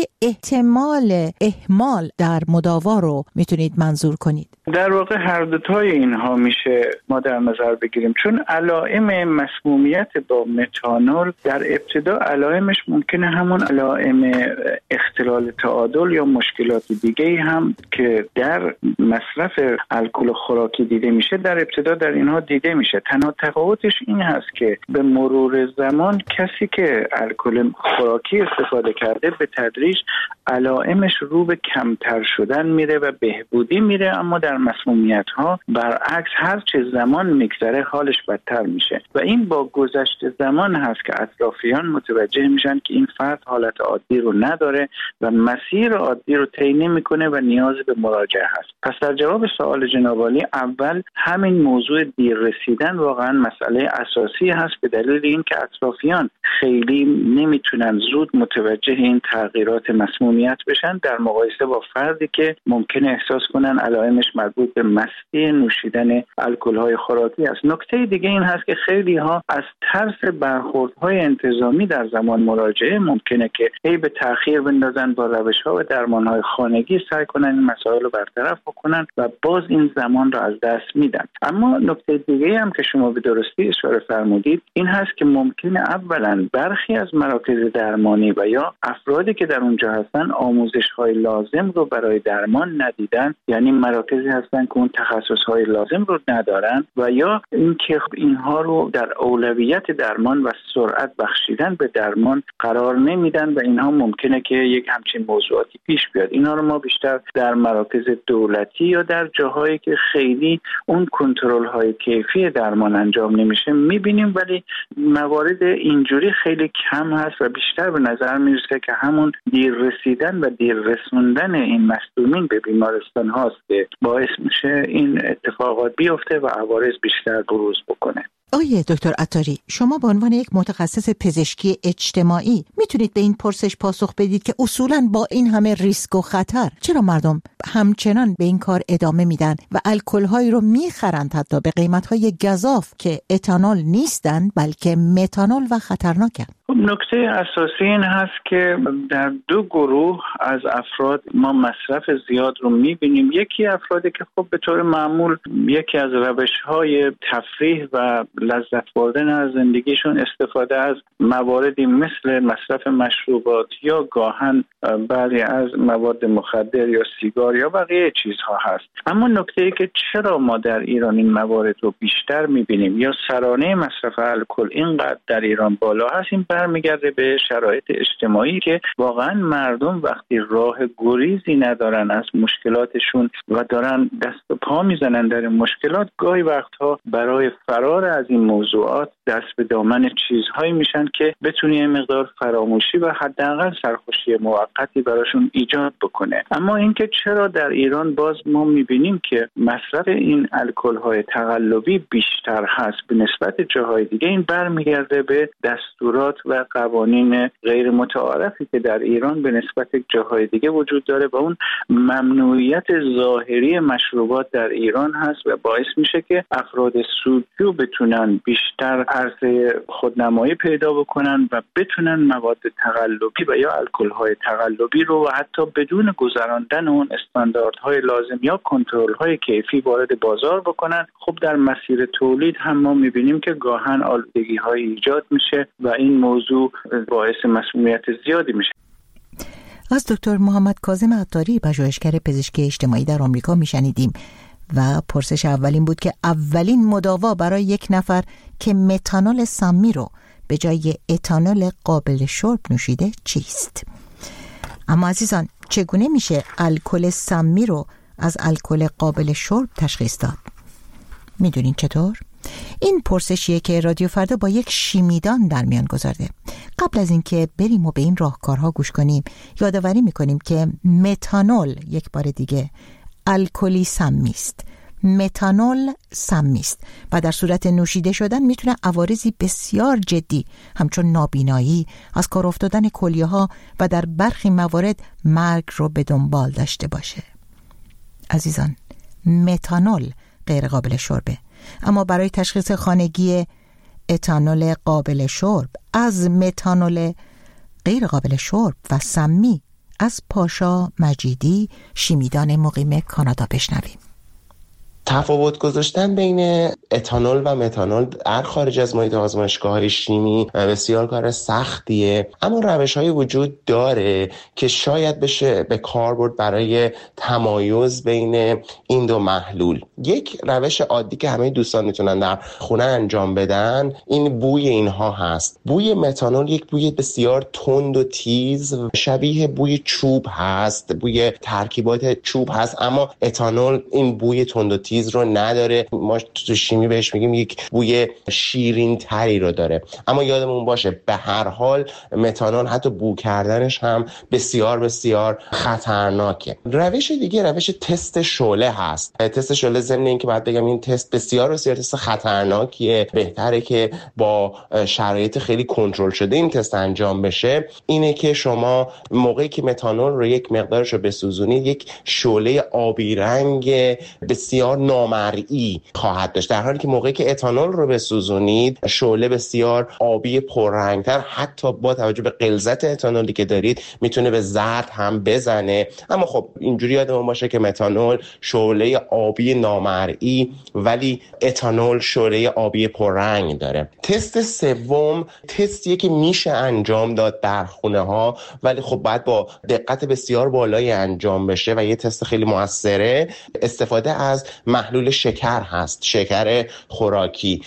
احتمال اهمال در مداوا رو میتونید منظور کنید؟ در واقع هر دوتای اینها میشه ما در نظر بگیریم، چون علائم مسمومیت با متانول در ابتدا علائمش ممکنه همون علائم اختلال تعادل یا مشکلات دیگه هم که در مصرف الکل خوراکی دیده میشه در ابتدا در اینها دیده میشه. تنها تفاوتش این هست که به مرور زمان کسی که الکل خوراکی استفاده کرده به تدریج علائمش رو به کمتر شدن میره و بهبودی میره، اما در مسمومیت ها برعکس هر چه زمان میگذره حالش بدتر میشه و این با گذشت زمان هست که اطرافیان متوجه میشن که این فرد حالت عادی رو نداره و مسیر عادی رو طی نمیکنه و نیاز به مراجعه هست. پس در جواب سوال جناب عالی، اول همین موضوع دیر رسیدن واقعا مسئله اساسی هست به دلیل اینکه اطرافیان خیلی نمیتونن زود متوجه این تغییرات مسمومیت بشن در مقایسه با فردی که ممکنه احساس کنن علائمش مربوط به مستی نوشیدن الکل‌های خوراکی است. نکته دیگه این هست که خیلی ها از ترس برخوردهای انتظامی در زمان مراجعه ممکنه که به تأخیر بندازن، با روش‌ها و درمان‌های خانگی سعی کنن این مسائل رو برطرف بکنن و باز این زمان رو از دست میدن. اما نکته دیگه هم که شما به درستی اشاره فرمودید این هست که ممکنه اولا برخی از مراکز درمانی و یا افرادی که در اونجا هستن آموزش‌های لازم رو برای درمان ندیدن، یعنی مراکزی هستن که اون تخصص‌های لازم رو ندارن و یا اینکه اینها رو در اولویت درمان و سرعت بخشیدن به درمان قرار نمیدن و اینها ممکنه که یک همچین موضوعاتی پیش بیاد. اینا رو ما بیشتر در مراکز دولتی یا در جاهایی که خیلی اون کنترل‌های کیفی درمان انجام نمیشه میبینیم، ولی موارد اینجوری خیلی کم هست و بیشتر به نظر میرسه که همون دیر رسیدن و دیر رسوندن این مصدومین به بیمارستان هاست که باعث میشه این اتفاقات بیفته و عوارض بیشتر بروز بکنه. آقای دکتر عطاری، شما به عنوان یک متخصص پزشکی اجتماعی میتونید به این پرسش پاسخ بدید که اصولاً با این همه ریسک و خطر چرا مردم همچنان به این کار ادامه میدن و الکل‌هایی رو میخرند حتی به قیمت‌های گزاف که اتانول نیستن بلکه متانول و خطرناکن؟ نکته اساسی این هست که در دو گروه از افراد ما مصرف زیاد رو میبینیم. یکی افرادی که خب به طور معمول یکی از روش‌های تفریح و لذت بردن از زندگیشون استفاده از مواردی مثل مصرف مشروبات یا گاهن بعضی از مواد مخدر یا سیگار یا بقیه چیزها هست. اما نکته ای که چرا ما در ایران این موارد رو بیشتر میبینیم یا سرانه مصرف الکل اینقدر در ایران بالا هست، این برمیگرده به شرایط اجتماعی که واقعا مردم وقتی راه گریزی ندارن از مشکلاتشون و دارن دست و پا میزنن در این مشکلات، گاهی وقتها برای فرار از این موضوعات دست به دامن چیزهایی میشن که بتونه یه مقدار فراموشی و حداقل سرخوشی موقتی براشون ایجاد بکنه. اما اینکه چرا در ایران باز ما میبینیم که مصرف این الکل‌های تقلبی بیشتر هست به نسبت جاهای دیگه، این برمیگرده به دستورات و قوانین غیر متعارفی که در ایران به نسبت جاهای دیگه وجود داره و اون ممنوعیت ظاهری مشروبات در ایران هست و باعث میشه که افراد سودجو بتونن بیشتر عرضه خودنمایی پیدا بکنن و بتونن مواد تقلبی و یا الکل‌های تقلبی رو و حتی بدون گذراندن اون استانداردهای لازم یا کنترل‌های کیفی وارد بازار بکنن. خب در مسیر تولید هم ما می‌بینیم که گاهن آلودگی‌های ایجاد میشه و این موضوع باعث مسمومیت زیادی میشه. از دکتر محمد کاظم عطاری، پژوهشگر پزشکی اجتماعی در آمریکا میشنیدیم و پرسش اولین بود که اولین مداوا برای یک نفر که متانول سمی رو به جای اتانول قابل شرب نوشیده چیست؟ اما عزیزان، چگونه میشه الکل سمی رو از الکل قابل شرب تشخیص داد؟ میدونین چطور؟ این پرسشیه که رادیو فردا با یک شیمیدان در میان گذارده. قبل از اینکه بریم و به این راهکارها گوش کنیم، یادآوری میکنیم که متانول، یک بار دیگه، الکلی سمی است. متانول سمی است و در صورت نوشیده شدن میتونه عوارضی بسیار جدی همچون نابینایی، از کار افتادن کلیه‌ها و در برخی موارد مرگ رو به دنبال داشته باشه. عزیزان، متانول غیر قابل شربه، اما برای تشخیص خانگی اتانول قابل شرب از متانول غیر قابل شرب و سمی از پاشا مجیدی، شیمیدان مقیم کانادا، بشنویم. تفاوت گذاشتن بین اتانول و متانول در خارج از محیط آزمایشگاه‌های شیمی بسیار کار سختیه، اما روش‌های وجود داره که شاید بشه به کار برد برای تمایز بین این دو محلول. یک روش عادی که همه دوستان میتونن در خونه انجام بدن این بوی اینها هست. بوی متانول یک بوی بسیار تند و تیز شبیه بوی چوب هست، بوی ترکیبات چوب هست، اما اتانول این بوی تند و تیز رو نداره. ما تو شیمی بهش میگیم یک بوی شیرین تری رو داره. اما یادمون باشه به هر حال متانول حتی بو کردنش هم بسیار بسیار خطرناکه. روش دیگه روش تست شعله هست. تست شعله ضمن اینکه باید بگم این تست بسیار بسیار تست خطرناکیه، بهتره که با شرایط خیلی کنترل شده این تست انجام بشه. اینه که شما موقعی که متانول رو یک مقدارش رو بسوزونید یک شعله آبی رنگ بسیار نامرئی خواهد داشت، در حالی که موقعی که اتانول رو بسوزونید شعله بسیار آبی پررنگتر، حتی با توجه به غلظت اتانولی که دارید میتونه به زرد هم بزنه. اما خب اینجوری یادمون باشه که متانول شعله آبی نامرئی ولی اتانول شعله آبی پررنگ داره. تست سوم تستیه که میشه انجام داد در خونه ها، ولی خب باید با دقت بسیار بالایی انجام بشه و یه تست خیلی موثره. استفاده از محلول شکر هست، شکر خوراکی.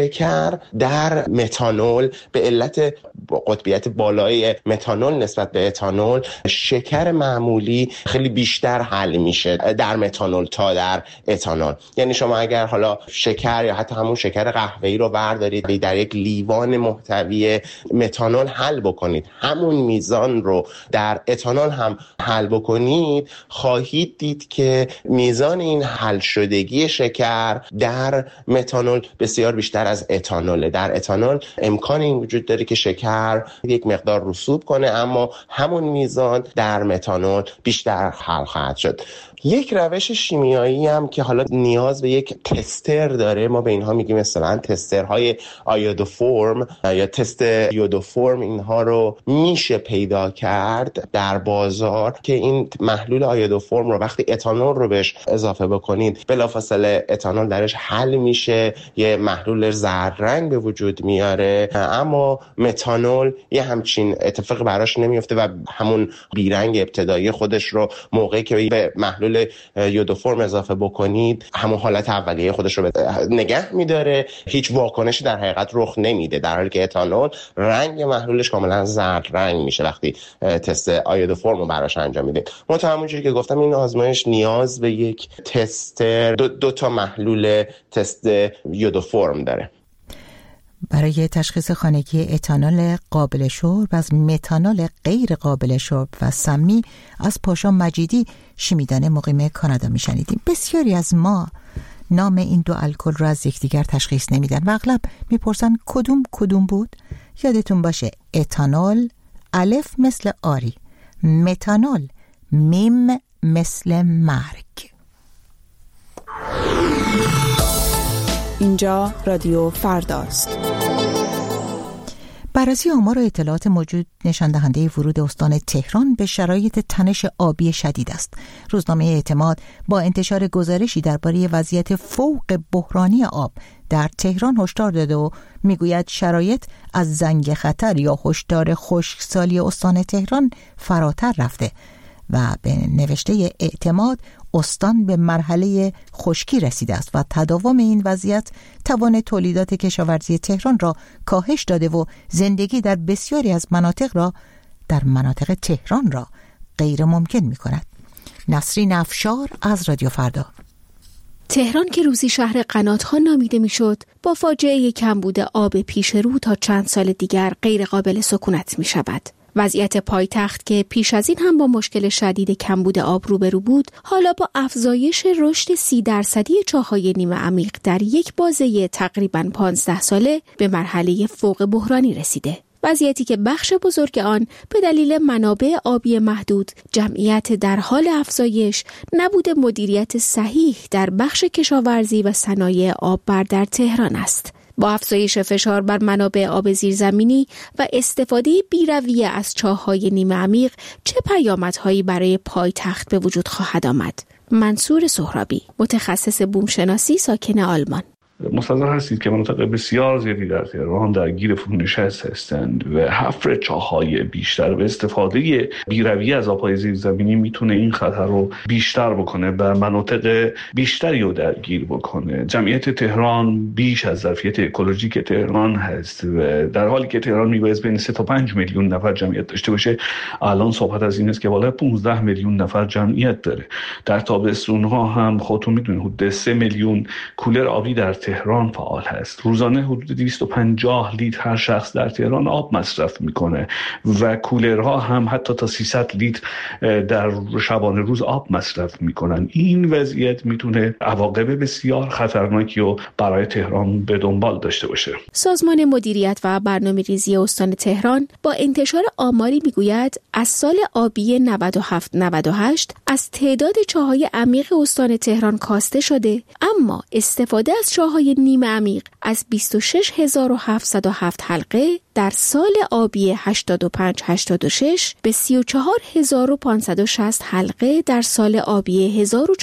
شکر در متانول به علت قطبیت بالای متانول نسبت به اتانول، شکر معمولی خیلی بیشتر حل میشه در متانول تا در اتانول. یعنی شما اگر حالا شکر یا حتی همون شکر قهوه‌ای رو بردارید در یک لیوان محتوی متانول حل بکنید، همون میزان رو در اتانول هم حل بکنید، خواهید دید که میزان این حل شدگی شکر در متانول بسیار بیشتر از اتانوله. در اتانول امکان این وجود داره که شکر یک مقدار رسوب کنه، اما همون میزان در متانول بیشتر حل خواهد شد. یک روش شیمیایی هم که حالا نیاز به یک تستر داره، ما به اینها میگیم مثلا تسترهای آیودوفورم یا تست یودوفورم. اینها رو میشه پیدا کرد در بازار که این محلول آیودوفورم رو وقتی اتانول رو بهش اضافه بکنید بلافاصله اتانول درش حل میشه، یه محلول زرد رنگ به وجود میاره. اما متانول یه همچین اتفاقی براش نمیفته و همون بیرنگ ابتدایی خودش رو موقعی که به محلول یودوفورم اضافه بکنید همون حالت اولیه خودش رو نگه میداره، هیچ واکنشی در حقیقت رخ نمیده، در حالی که اتانول رنگ محلولش کاملا زرد رنگ میشه وقتی تست آیودوفورم رو براش انجام میدید. منتها همونجوری که گفتم این آزمایش نیاز به یک تستر دو تا محلول تست یودوفورم داره. برای تشخیص خانگی اتانول قابل شرب از متانول غیر قابل شرب و سمی از پاشا مجیدی، شیمیدان مقیم کانادا میشنیدیم. بسیاری از ما نام این دو الکل رو از یکدیگر تشخیص نمیدن و اغلب میپرسن کدوم بود؟ یادتون باشه اتانول الف مثل آری، متانول میم مثل مرگ. اینجا رادیو فرداست. بررسی آمار و اطلاعات موجود نشان دهنده ورود استان تهران به شرایط تنش آبی شدید است. روزنامه اعتماد با انتشار گزارشی درباره وضعیت فوق بحرانی آب در تهران هشدار داده و میگوید شرایط از زنگ خطر یا هشدار خشکسالی استان تهران فراتر رفته و به نوشته اعتماد استان به مرحله خشکی رسیده است و تداوم این وضعیت توان تولیدات کشاورزی تهران را کاهش داده و زندگی در بسیاری از مناطق تهران را غیر ممکن می کند. نسرین افشار از رادیو فردا. تهران که روزی شهر قنات‌ها نامیده میشد، با فاجعه کمبود آب پیش رو تا چند سال دیگر غیر قابل سکونت می شود. وضعیت پایتخت که پیش از این هم با مشکل شدید کمبود آب روبرو بود، حالا با افزایش رشد 30% چاه‌های نیمه عمیق در یک بازه تقریباً 15 ساله به مرحله فوق بحرانی رسیده. وضعیتی که بخش بزرگ آن به دلیل منابع آبی محدود، جمعیت در حال افزایش، نبود مدیریت صحیح در بخش کشاورزی و صنایع آببر در تهران است. با افزایش فشار بر منابع آب زیرزمینی و استفاده بی‌رویه از چاه‌های نیمه عمیق، چه پیامدهایی برای پایتخت به وجود خواهد آمد؟ منصور سهرابی، متخصص بومشناسی، ساکن آلمان. مستحضر هستید که مناطق بسیار زیادی در تهران درگیر فرونشست هستند و حفر چاه‌های بیشتر و استفاده بی‌رویه از آب‌های زیرزمینی میتونه این خطر رو بیشتر بکنه و مناطق بیشتری رو درگیر بکنه. جمعیت تهران بیش از ظرفیت اکولوژیک تهران هست و در حالی که تهران میبایست بین 3 تا 5 میلیون نفر جمعیت داشته باشه، الان صحبت از این است که بالای 15 میلیون نفر جمعیت داره. در تابستون‌ها هم خودتون میدونید حدود 3 میلیون کولر آبی در تهران فعال هست. روزانه حدود 250 لیتر هر شخص در تهران آب مصرف میکنه و کولرها هم حتی تا 300 لیتر در شبانه روز آب مصرف میکنن. این وضعیت میتونه عواقب بسیار خطرناکی رو برای تهران به دنبال داشته باشه. سازمان مدیریت و برنامه‌ریزی استان تهران با انتشار آماری میگوید از سال آبی 97-98 از تعداد چاه‌های عمیق استان تهران کاسته شده، اما استفاده از چاه‌های نیمه عمیق از 26707 حلقه در سال آبی 85-86 به 34560 حلقه در سال آبی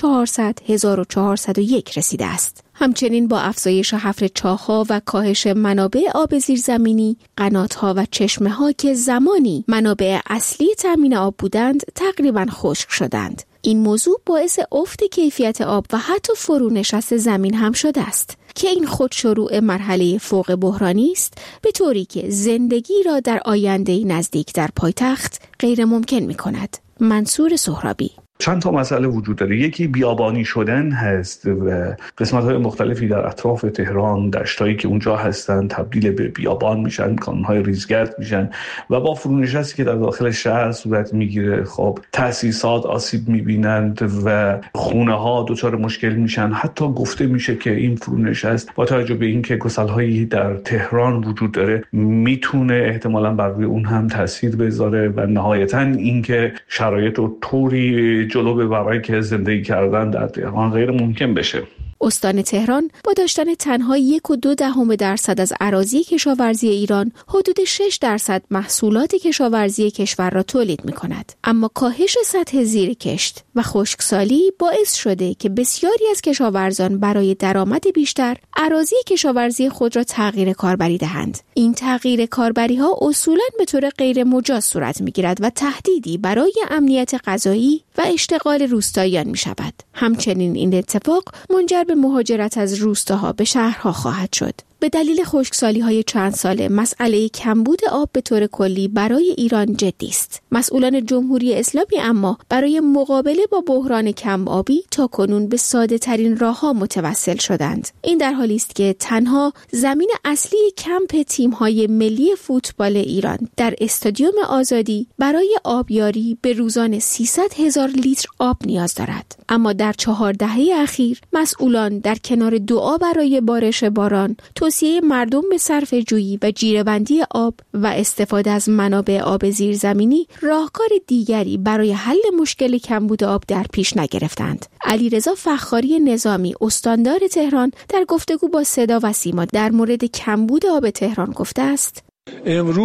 1400-1401 رسیده است. همچنین با افزایش حفر چاه‌ها و کاهش منابع آب زیرزمینی، قنات‌ها و چشمه‌ها که زمانی منابع اصلی تامین آب بودند، تقریباً خشک شدند. این موضوع باعث افت کیفیت آب و حتی فرونشست زمین هم شده است که این خود شروع مرحله فوق بحرانی است، به طوری که زندگی را در آینده نزدیک در پایتخت غیر ممکن می کند. منصور سهرابی. چند تا مسئله وجود داره. یکی بیابانی شدن هست و قسمت‌های مختلفی در اطراف تهران، دشتایی که اونجا هستن تبدیل به بیابان میشن، کانون‌های ریزگرد میشن و با فرونشستی که در داخل شهر صورت میگیره، خب تأسیسات آسیب میبینند و خونه‌ها دچار مشکل میشن. حتی گفته میشه که این فرونشست با توجه به اینکه گسل‌هایی در تهران وجود داره میتونه احتمالاً بر روی اون هم تاثیر بذاره و نهایتاً اینکه شرایط رو طوری جلو ببره که زندگی کردن در تهران غیر ممکن بشه. استان تهران با داشتن تنها 1.2% از اراضی کشاورزی ایران، حدود 6% محصولات کشاورزی کشور را تولید می‌کند. اما کاهش سطح زیر کشت و خشکسالی باعث شده که بسیاری از کشاورزان برای درآمد بیشتر اراضی کشاورزی خود را تغییر کاربری دهند. این تغییر کاربری‌ها اصولاً به طور غیر مجاز صورت می‌گیرد و تهدیدی برای امنیت غذایی و اشتغال روستاییان می‌شود. همچنین این اتفاق منجر به مهاجرت از روستاها به شهرها خواهد شد. به دلیل خشکسالی‌های چند ساله، مسئله کمبود آب به طور کلی برای ایران جدی است. مسئولان جمهوری اسلامی اما برای مقابله با بحران کم آبی تاکنون به ساده‌ترین راه‌ها متوسل شدند. این در حالی است که تنها زمین اصلی کمپ تیم‌های ملی فوتبال ایران در استادیوم آزادی برای آبیاری به روزانه 300,000 لیتر آب نیاز دارد. اما در 4 دهه اخیر مسئولان در کنار دعا برای بارش باران، توصیه مردم به صرفه‌جویی و جیره‌بندی آب و استفاده از منابع آب زیرزمینی راهکار دیگری برای حل مشکل کمبود آب در پیش نگرفتند. علیرضا فخاری نظامی، استاندار تهران، در گفتگو با صدا و سیما در مورد کمبود آب تهران گفته است: امروز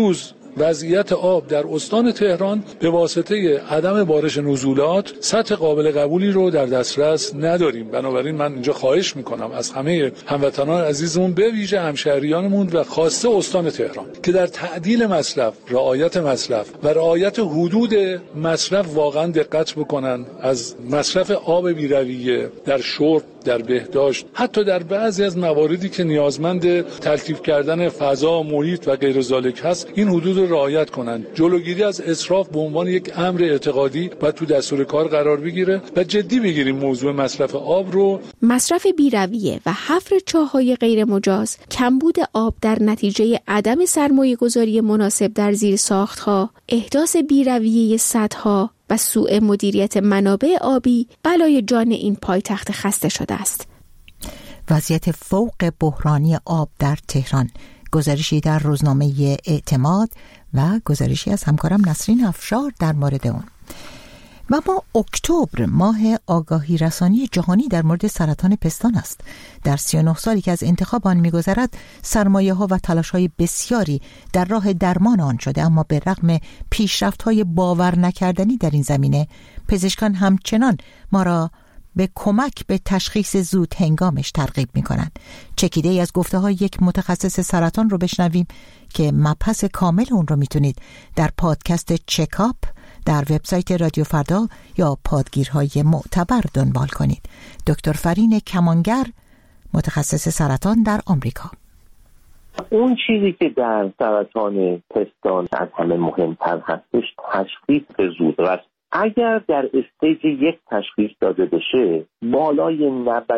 وضعیت آب در استان تهران به واسطه عدم بارش نزولات سطح قابل قبولی رو در دسترس نداریم. بنابراین من اینجا خواهش میکنم از همه هموطنان عزیزمون به ویژه همشهریانمون و خاصه استان تهران که در تعدیل مصرف، رعایت مصرف و رعایت حدود مصرف واقعا دقت بکنن. از مصرف آب بی‌رویه در شرب، در بهداشت، حتی در بعضی از مواردی که نیازمند تلطیف کردن فضا، محیط و غیر ذالک هست، این حدود رو رعایت کنند. جلوگیری از اسراف به عنوان یک امر اعتقادی باید تو دستور کار قرار بگیره و جدی بگیریم موضوع مصرف آب رو. مصرف بی‌رویه و حفر چاه‌های غیر مجاز، کمبود آب در نتیجه عدم سرمایه‌گذاری مناسب در زیرساخت‌ها، احداث بی‌رویه سدها و سوء مدیریت منابع آبی بلای جان این پایتخت خسته شده است. وضعیت فوق بحرانی آب در تهران، گزارشی در روزنامه اعتماد و گزارشی از همکارم نسرین افشار در مورد اون. و ما اکتبر ماه آگاهی رسانی جهانی در مورد سرطان پستان است. در 39 سالی که از انتخاب آن می‌گذرد، سرمایه‌ها و تلاش‌های بسیاری در راه درمان آن شده، اما به رغم پیشرفت‌های باور نکردنی در این زمینه، پزشکان همچنان ما را به کمک به تشخیص زود هنگامش ترغیب می‌کنند. چکیده‌ای از گفته‌های یک متخصص سرطان رو بشنویم که مبحث کامل اون رو میتونید در پادکست چکاپ در وبسایت رادیو فردا یا پادگیرهای معتبر دنبال کنید. دکتر فرین کمانگر، متخصص سرطان در آمریکا. اون چیزی که در سرطان پستان از همه مهمتر هستش تشخیص زودرس. اگر در استیج 1 تشخیص داده بشه، بالای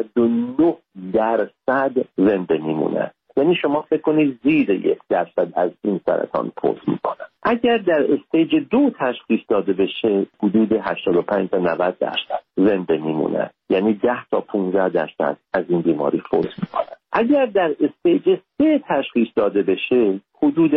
99% زنده میمونه. یعنی شما فکر کنید زیر 1% از این سرطان فوت میکنن. اگر در استیج 2 تشخیص داده بشه، حدود 85 تا 90% زنده میمونه. یعنی 10 تا 15% از این بیماری فوت میکنن. اگر در استیج 3 تشخیص داده بشه، حدود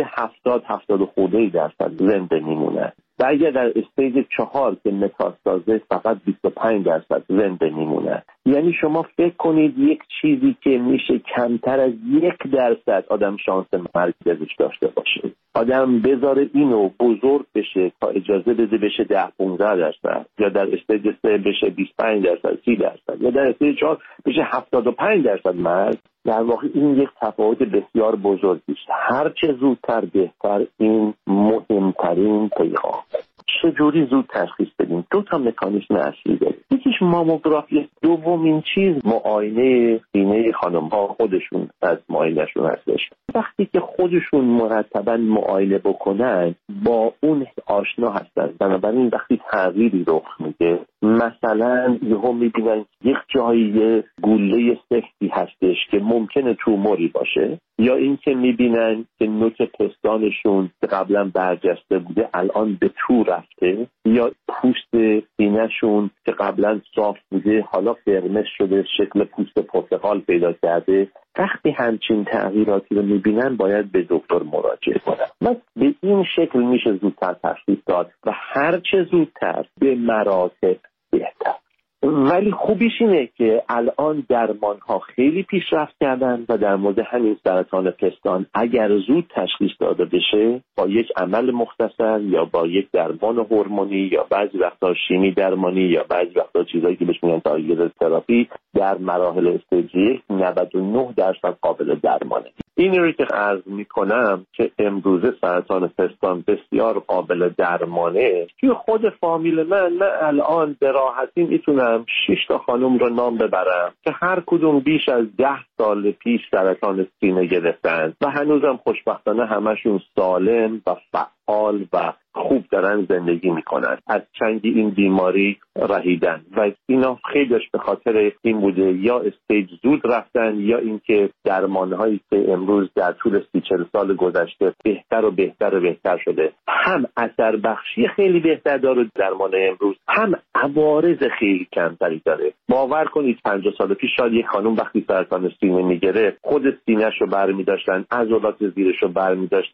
70-70% زنده میمونه. و اگر در استیج 4 که متاستازه، فقط 25% زنده میمونه. یعنی شما فکر کنید یک چیزی که میشه کمتر از 1% آدم شانس مرگ ازش داشته باشه، آدم بذاره اینو بزرگ بشه تا اجازه بده بشه 10-15%، یا در استیج 3 بشه 25%، 30%، یا در استیج 4 بشه 75% مرگ. در واقع این یک تفاوت بسیار بزرگی است. هر چه زودتر بهتر، این مهمترین پیغام. چجوری زود تشخیص بدیم؟ 2 تا مکانیزم اصلی داره. یکیش ماموگرافی، دومین چیز معاینه سینه خانم‌ها خودشون از معاینه‌شون هستش. وقتی که خودشون مرتباً معاینه بکنن، با اون آشنا هستن. بنابراین وقتی تغییری رخ میده، مثلا یهو میبینن یک جایی گوله سفتی هستش که ممکنه توموری باشه، یا اینکه میبینن که نوک پستانشون که قبلا برجسته بوده الان به تو رفته، یا پوست سینه‌شون که قبلا صاف بوده حالا قرمز شده، شکل پوست پرتقال پیدا کرده. وقتی همچین تغییراتی رو میبینن باید به دکتر مراجعه کنن. بس به این شکل میشه زودتر تشخیص داد و هرچه زودتر به مراتب بهتر. ولی خوبیش اینه که الان درمان ها خیلی پیشرفت کردن و در مورد همین سرطان پستان اگر زود تشخیص داده بشه، با یک عمل مختصر یا با یک درمان هورمونی یا بعضی وقتا شیمی درمانی یا بعضی وقتا چیزایی که بهش میگن تارگت تراپی، در مراحل استیج 1 99% قابل درمانه. این رو که عرض میکنم که امروزه سرطان پستان بسیار قابل درمانه. توی خود فامیل من الان به راحتی میتونم 6 تا خانم رو نام ببرم که هر کدوم بیش از 10 سال پیش سرطان سینه گرفتن و هنوزم خوشبختانه همشون سالم و فعال و خوب دارن زندگی میکنن، از چنگ این بیماری رهیدن. و اینا خیلیش به خاطر این بوده یا استیج زود رفتن یا اینکه درمانهایی که امروز در طول 30-40 سال گذشته بهتر و بهتر و بهتر شده، هم اثر بخشی خیلی بهتر داره درمان امروز، هم عوارض خیلی کمتری داره. باور کنید 50 سال پیش شاید یک خانم وقتی سرطان سینه میگرفت خود سینه‌شو برمی‌داشتن، عضلات زیرشو برمی‌داشتن،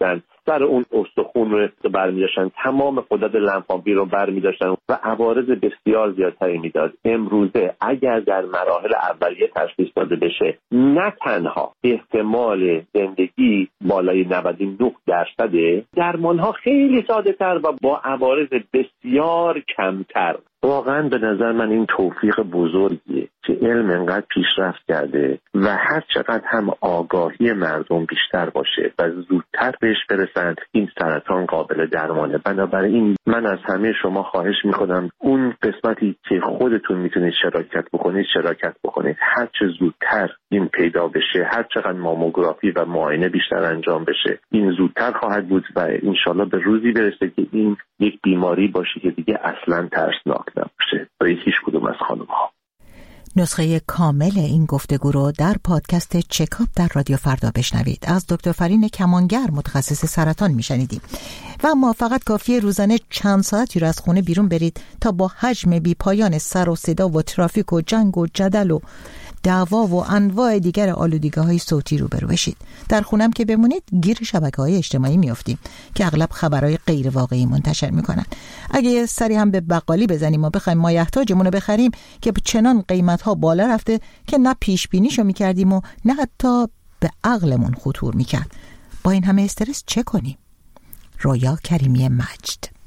سر اون استخون رو برمی‌داشتن، تمام غدد لنفاوی رو برمی‌داشتن و عوارض بسیار زیادتری میداد. امروزه اگر در مراحل اولیه تشخیص داده بشه، نه تنها احتمال زندگی بالای 99%، درمان‌ها خیلی ساده‌تر و با عوارض بسیار کمتر. واقعا به نظر من این توفیق بزرگیه که علم انقدر پیشرفت کرده و هر چقدر هم آگاهی مردم بیشتر باشه و زودتر بهش برسند، این سرطان قابل درمانه. بنابراین من از همه شما خواهش میکنم اون قسمتی که خودتون میتونید شراکت بکنید. هر چه زودتر این پیدا بشه، هر چقدر ماموگرافی و معاینه بیشتر انجام بشه، این زودتر خواهد بود و انشالله به روزی برسه که این یک بیماری باشه که دیگه اصلا ترسناک نباشه برای هیچ کدوم از خانم‌ها. نسخه کامل این گفتگو رو در پادکست چکاپ در رادیو فردا بشنوید. از دکتر فرین کمانگر، متخصص سرطان، میشنیدیم. و اما فقط کافیه روزانه چند ساعتی رو از خونه بیرون برید تا با حجم بی پایان سر و صدا و ترافیک و جنگ و جدل و دعوا و انواع دیگر آلودگی‌های صوتی روبرو بشید. در خونم که بمونید گیر شبکه‌های اجتماعی میافتیم که اغلب خبرهای غیر واقعی منتشر میکنن. اگه یه سری هم به بقالی بزنیم و بخوایم مایحتاجمون رو بخریم که چنان قیمت‌ها بالا رفته که نه پیش بینیشو میکردیم و نه حتی به عقلمون خطور میکرد. با این همه استرس چه کنیم؟ رویا کریمی مجد.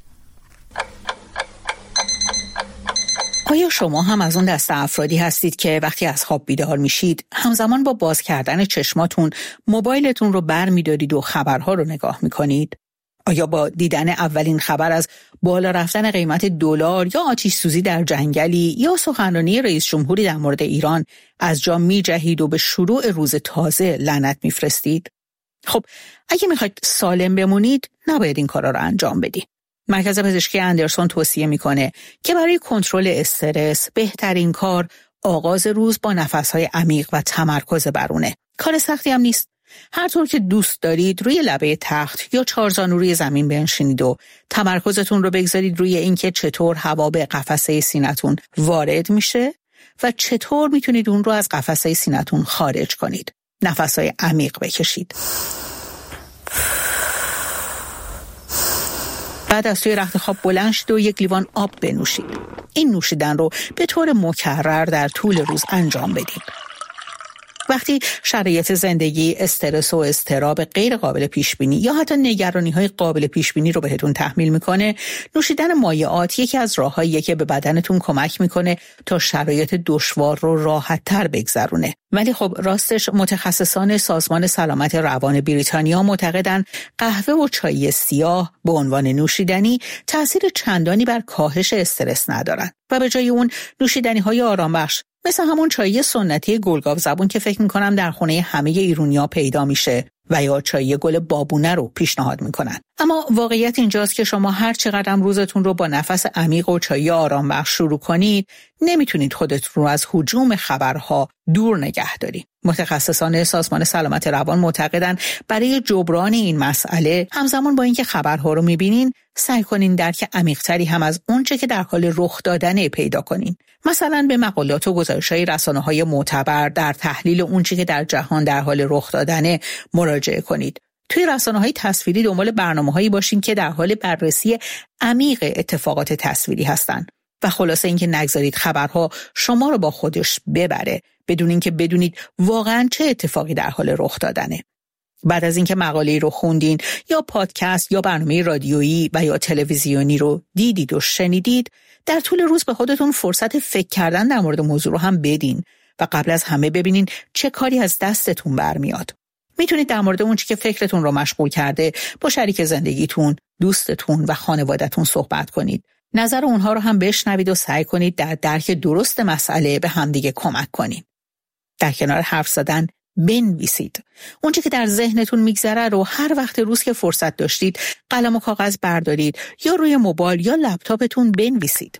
آیا شما هم از اون دسته افرادی هستید که وقتی از خواب بیدار میشید همزمان با باز کردن چشماتون موبایلتون رو برمی‌دارید و خبرها رو نگاه میکنید؟ آیا با دیدن اولین خبر از بالا رفتن قیمت دلار یا آتش سوزی در جنگلی یا سخنرانی رئیس جمهوری در مورد ایران از جا میجهید و به شروع روز تازه لعنت میفرستید؟ خب اگه میخواید سالم بمونید نباید این کارا رو انجام بدید. مرکز پزشکی اندرسون توصیه میکنه که برای کنترل استرس بهترین کار آغاز روز با نفسهای عمیق و تمرکز بر اونه. کار سختی هم نیست. هر طور که دوست دارید روی لبه تخت یا چهارزانو روی زمین بنشینید و تمرکزتون رو بگذارید روی اینکه چطور هوا به قفسه سینه‌تون وارد میشه و چطور میتونید اون رو از قفسه سینه‌تون خارج کنید. نفسهای عمیق بکشید. بعد از توی رخت خواب بلند شید و یک لیوان آب بنوشید. این نوشیدن رو به طور مکرر در طول روز انجام بدید. وقتی شرایط زندگی استرس و اضطراب غیر قابل پیش بینی یا حتی نگرانی‌های قابل پیش بینی رو بهتون تحمیل میکنه، نوشیدن مایعات یکی از راه‌هاییه که به بدنتون کمک میکنه تا شرایط دشوار رو راحت‌تر بگذرونه. ولی خب راستش متخصصان سازمان سلامت روان بریتانیا معتقدن قهوه و چای سیاه به عنوان نوشیدنی تأثیر چندانی بر کاهش استرس ندارن و به جای اون نوشیدنی‌های آرامبخش مثل همون چای سنتی گلگاو زبون که فکر میکنم در خونه همه ایرونیا پیدا میشه و یا چای گل بابونه رو پیشنهاد میکنن. اما واقعیت اینجاست که شما هر چقدر روزتون رو با نفس عمیق و چای آرام بخش شروع کنید نمیتونید خودتون رو از هجوم خبرها دور نگه دارید. متخصصان سازمان سلامت روان معتقدن برای جبران این مسئله همزمان با اینکه خبرها رو میبینین سعی کنین درک عمیق‌تری هم از اونچه که در حال رخ دادن پیدا کنین. مثلا به مقالات و گزارش‌های رسانه‌های معتبر در تحلیل اونچه که در جهان در حال رخ دادن مراجعه کنید. توی رسانه‌های تصویری دنبال برنامه‌هایی باشین که در حال بررسی عمیق اتفاقات تصویری هستن و خلاصه اینکه نگذارید خبرها شما رو با خودش ببره بدون اینکه بدونید واقعاً چه اتفاقی در حال رخ دادنه. بعد از اینکه مقاله‌ای رو خوندین یا پادکست یا برنامه رادیویی و یا تلویزیونی رو دیدید و شنیدید، در طول روز به خودتون فرصت فکر کردن در مورد موضوع رو هم بدین و قبل از همه ببینین چه کاری از دستتون برمیاد. میتونید در مورد اون چیزی که فکرتون رو مشغول کرده با شریک زندگیتون، دوستتون و خانواده‌تون صحبت کنید. نظر اونها رو هم بشنوید و سعی کنید در درک درست مسئله به همدیگه کمک کنید. در کنار حرف زدن بنویسید. اون چیزی که در ذهنتون میگذره رو هر وقت روز که فرصت داشتید قلم و کاغذ بردارید یا روی موبایل یا لپتاپتون بنویسید.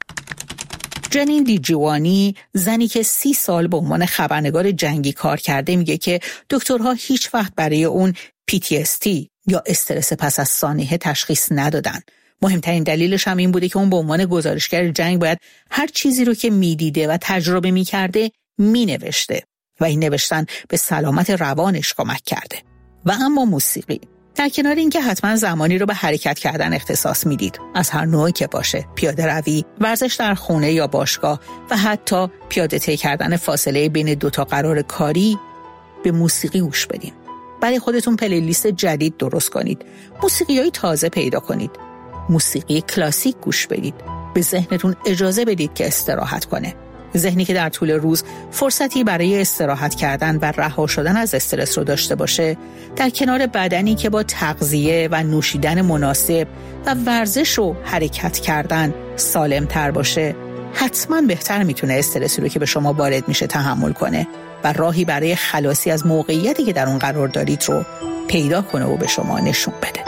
جنین دیجوانی، زنی که 30 سال به عنوان خبرنگار جنگی کار کرده، میگه که دکترها هیچ وقت برای اون PTSD یا استرس پس از سانحه تشخیص ندادن. مهمترین دلیلش هم این بوده که اون به عنوان گزارشگر جنگ باید هر چیزی رو که میدیده و تجربه میکرده مینوشته و این نوشتن به سلامت روانش کمک کرده. و اما موسیقی در کنار اینکه حتما زمانی رو به حرکت کردن اختصاص میدید، از هر نوعی که باشه، پیاده روی، ورزش در خونه یا باشگاه و حتی پیاده طی کردن فاصله بین دو تا قرار کاری، به موسیقی گوش بدین. برای خودتون پلیلیست جدید درست کنید. موسیقی‌های تازه پیدا کنید. موسیقی کلاسیک گوش بدید. به ذهنتون اجازه بدید که استراحت کنه. ذهنی که در طول روز فرصتی برای استراحت کردن و رها شدن از استرس رو داشته باشه، در کنار بدنی که با تغذیه و نوشیدن مناسب و ورزش و حرکت کردن سالم‌تر باشه، حتما بهتر میتونه استرسی رو که به شما وارد میشه تحمل کنه و راهی برای خلاصی از موقعیتی که در اون قرار دارید رو پیدا کنه و به شما نشون بده.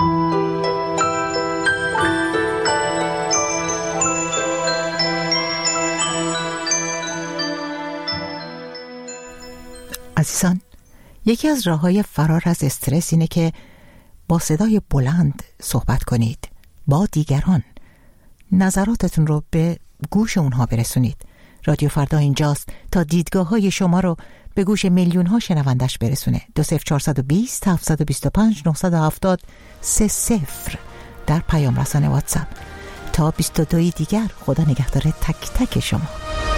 عزیزان، یکی از راه‌های فرار از استرس اینه که با صدای بلند صحبت کنید با دیگران. نظراتتون رو به گوش اونها برسونید. رادیو فردا اینجاست تا دیدگاه‌های شما رو به گوش میلیون‌ها شنوندش برسونه. 20420 725 970 30 در پیام رسانه واتساپ. تا 22 دیگر، خدا نگهدار تک تک شما.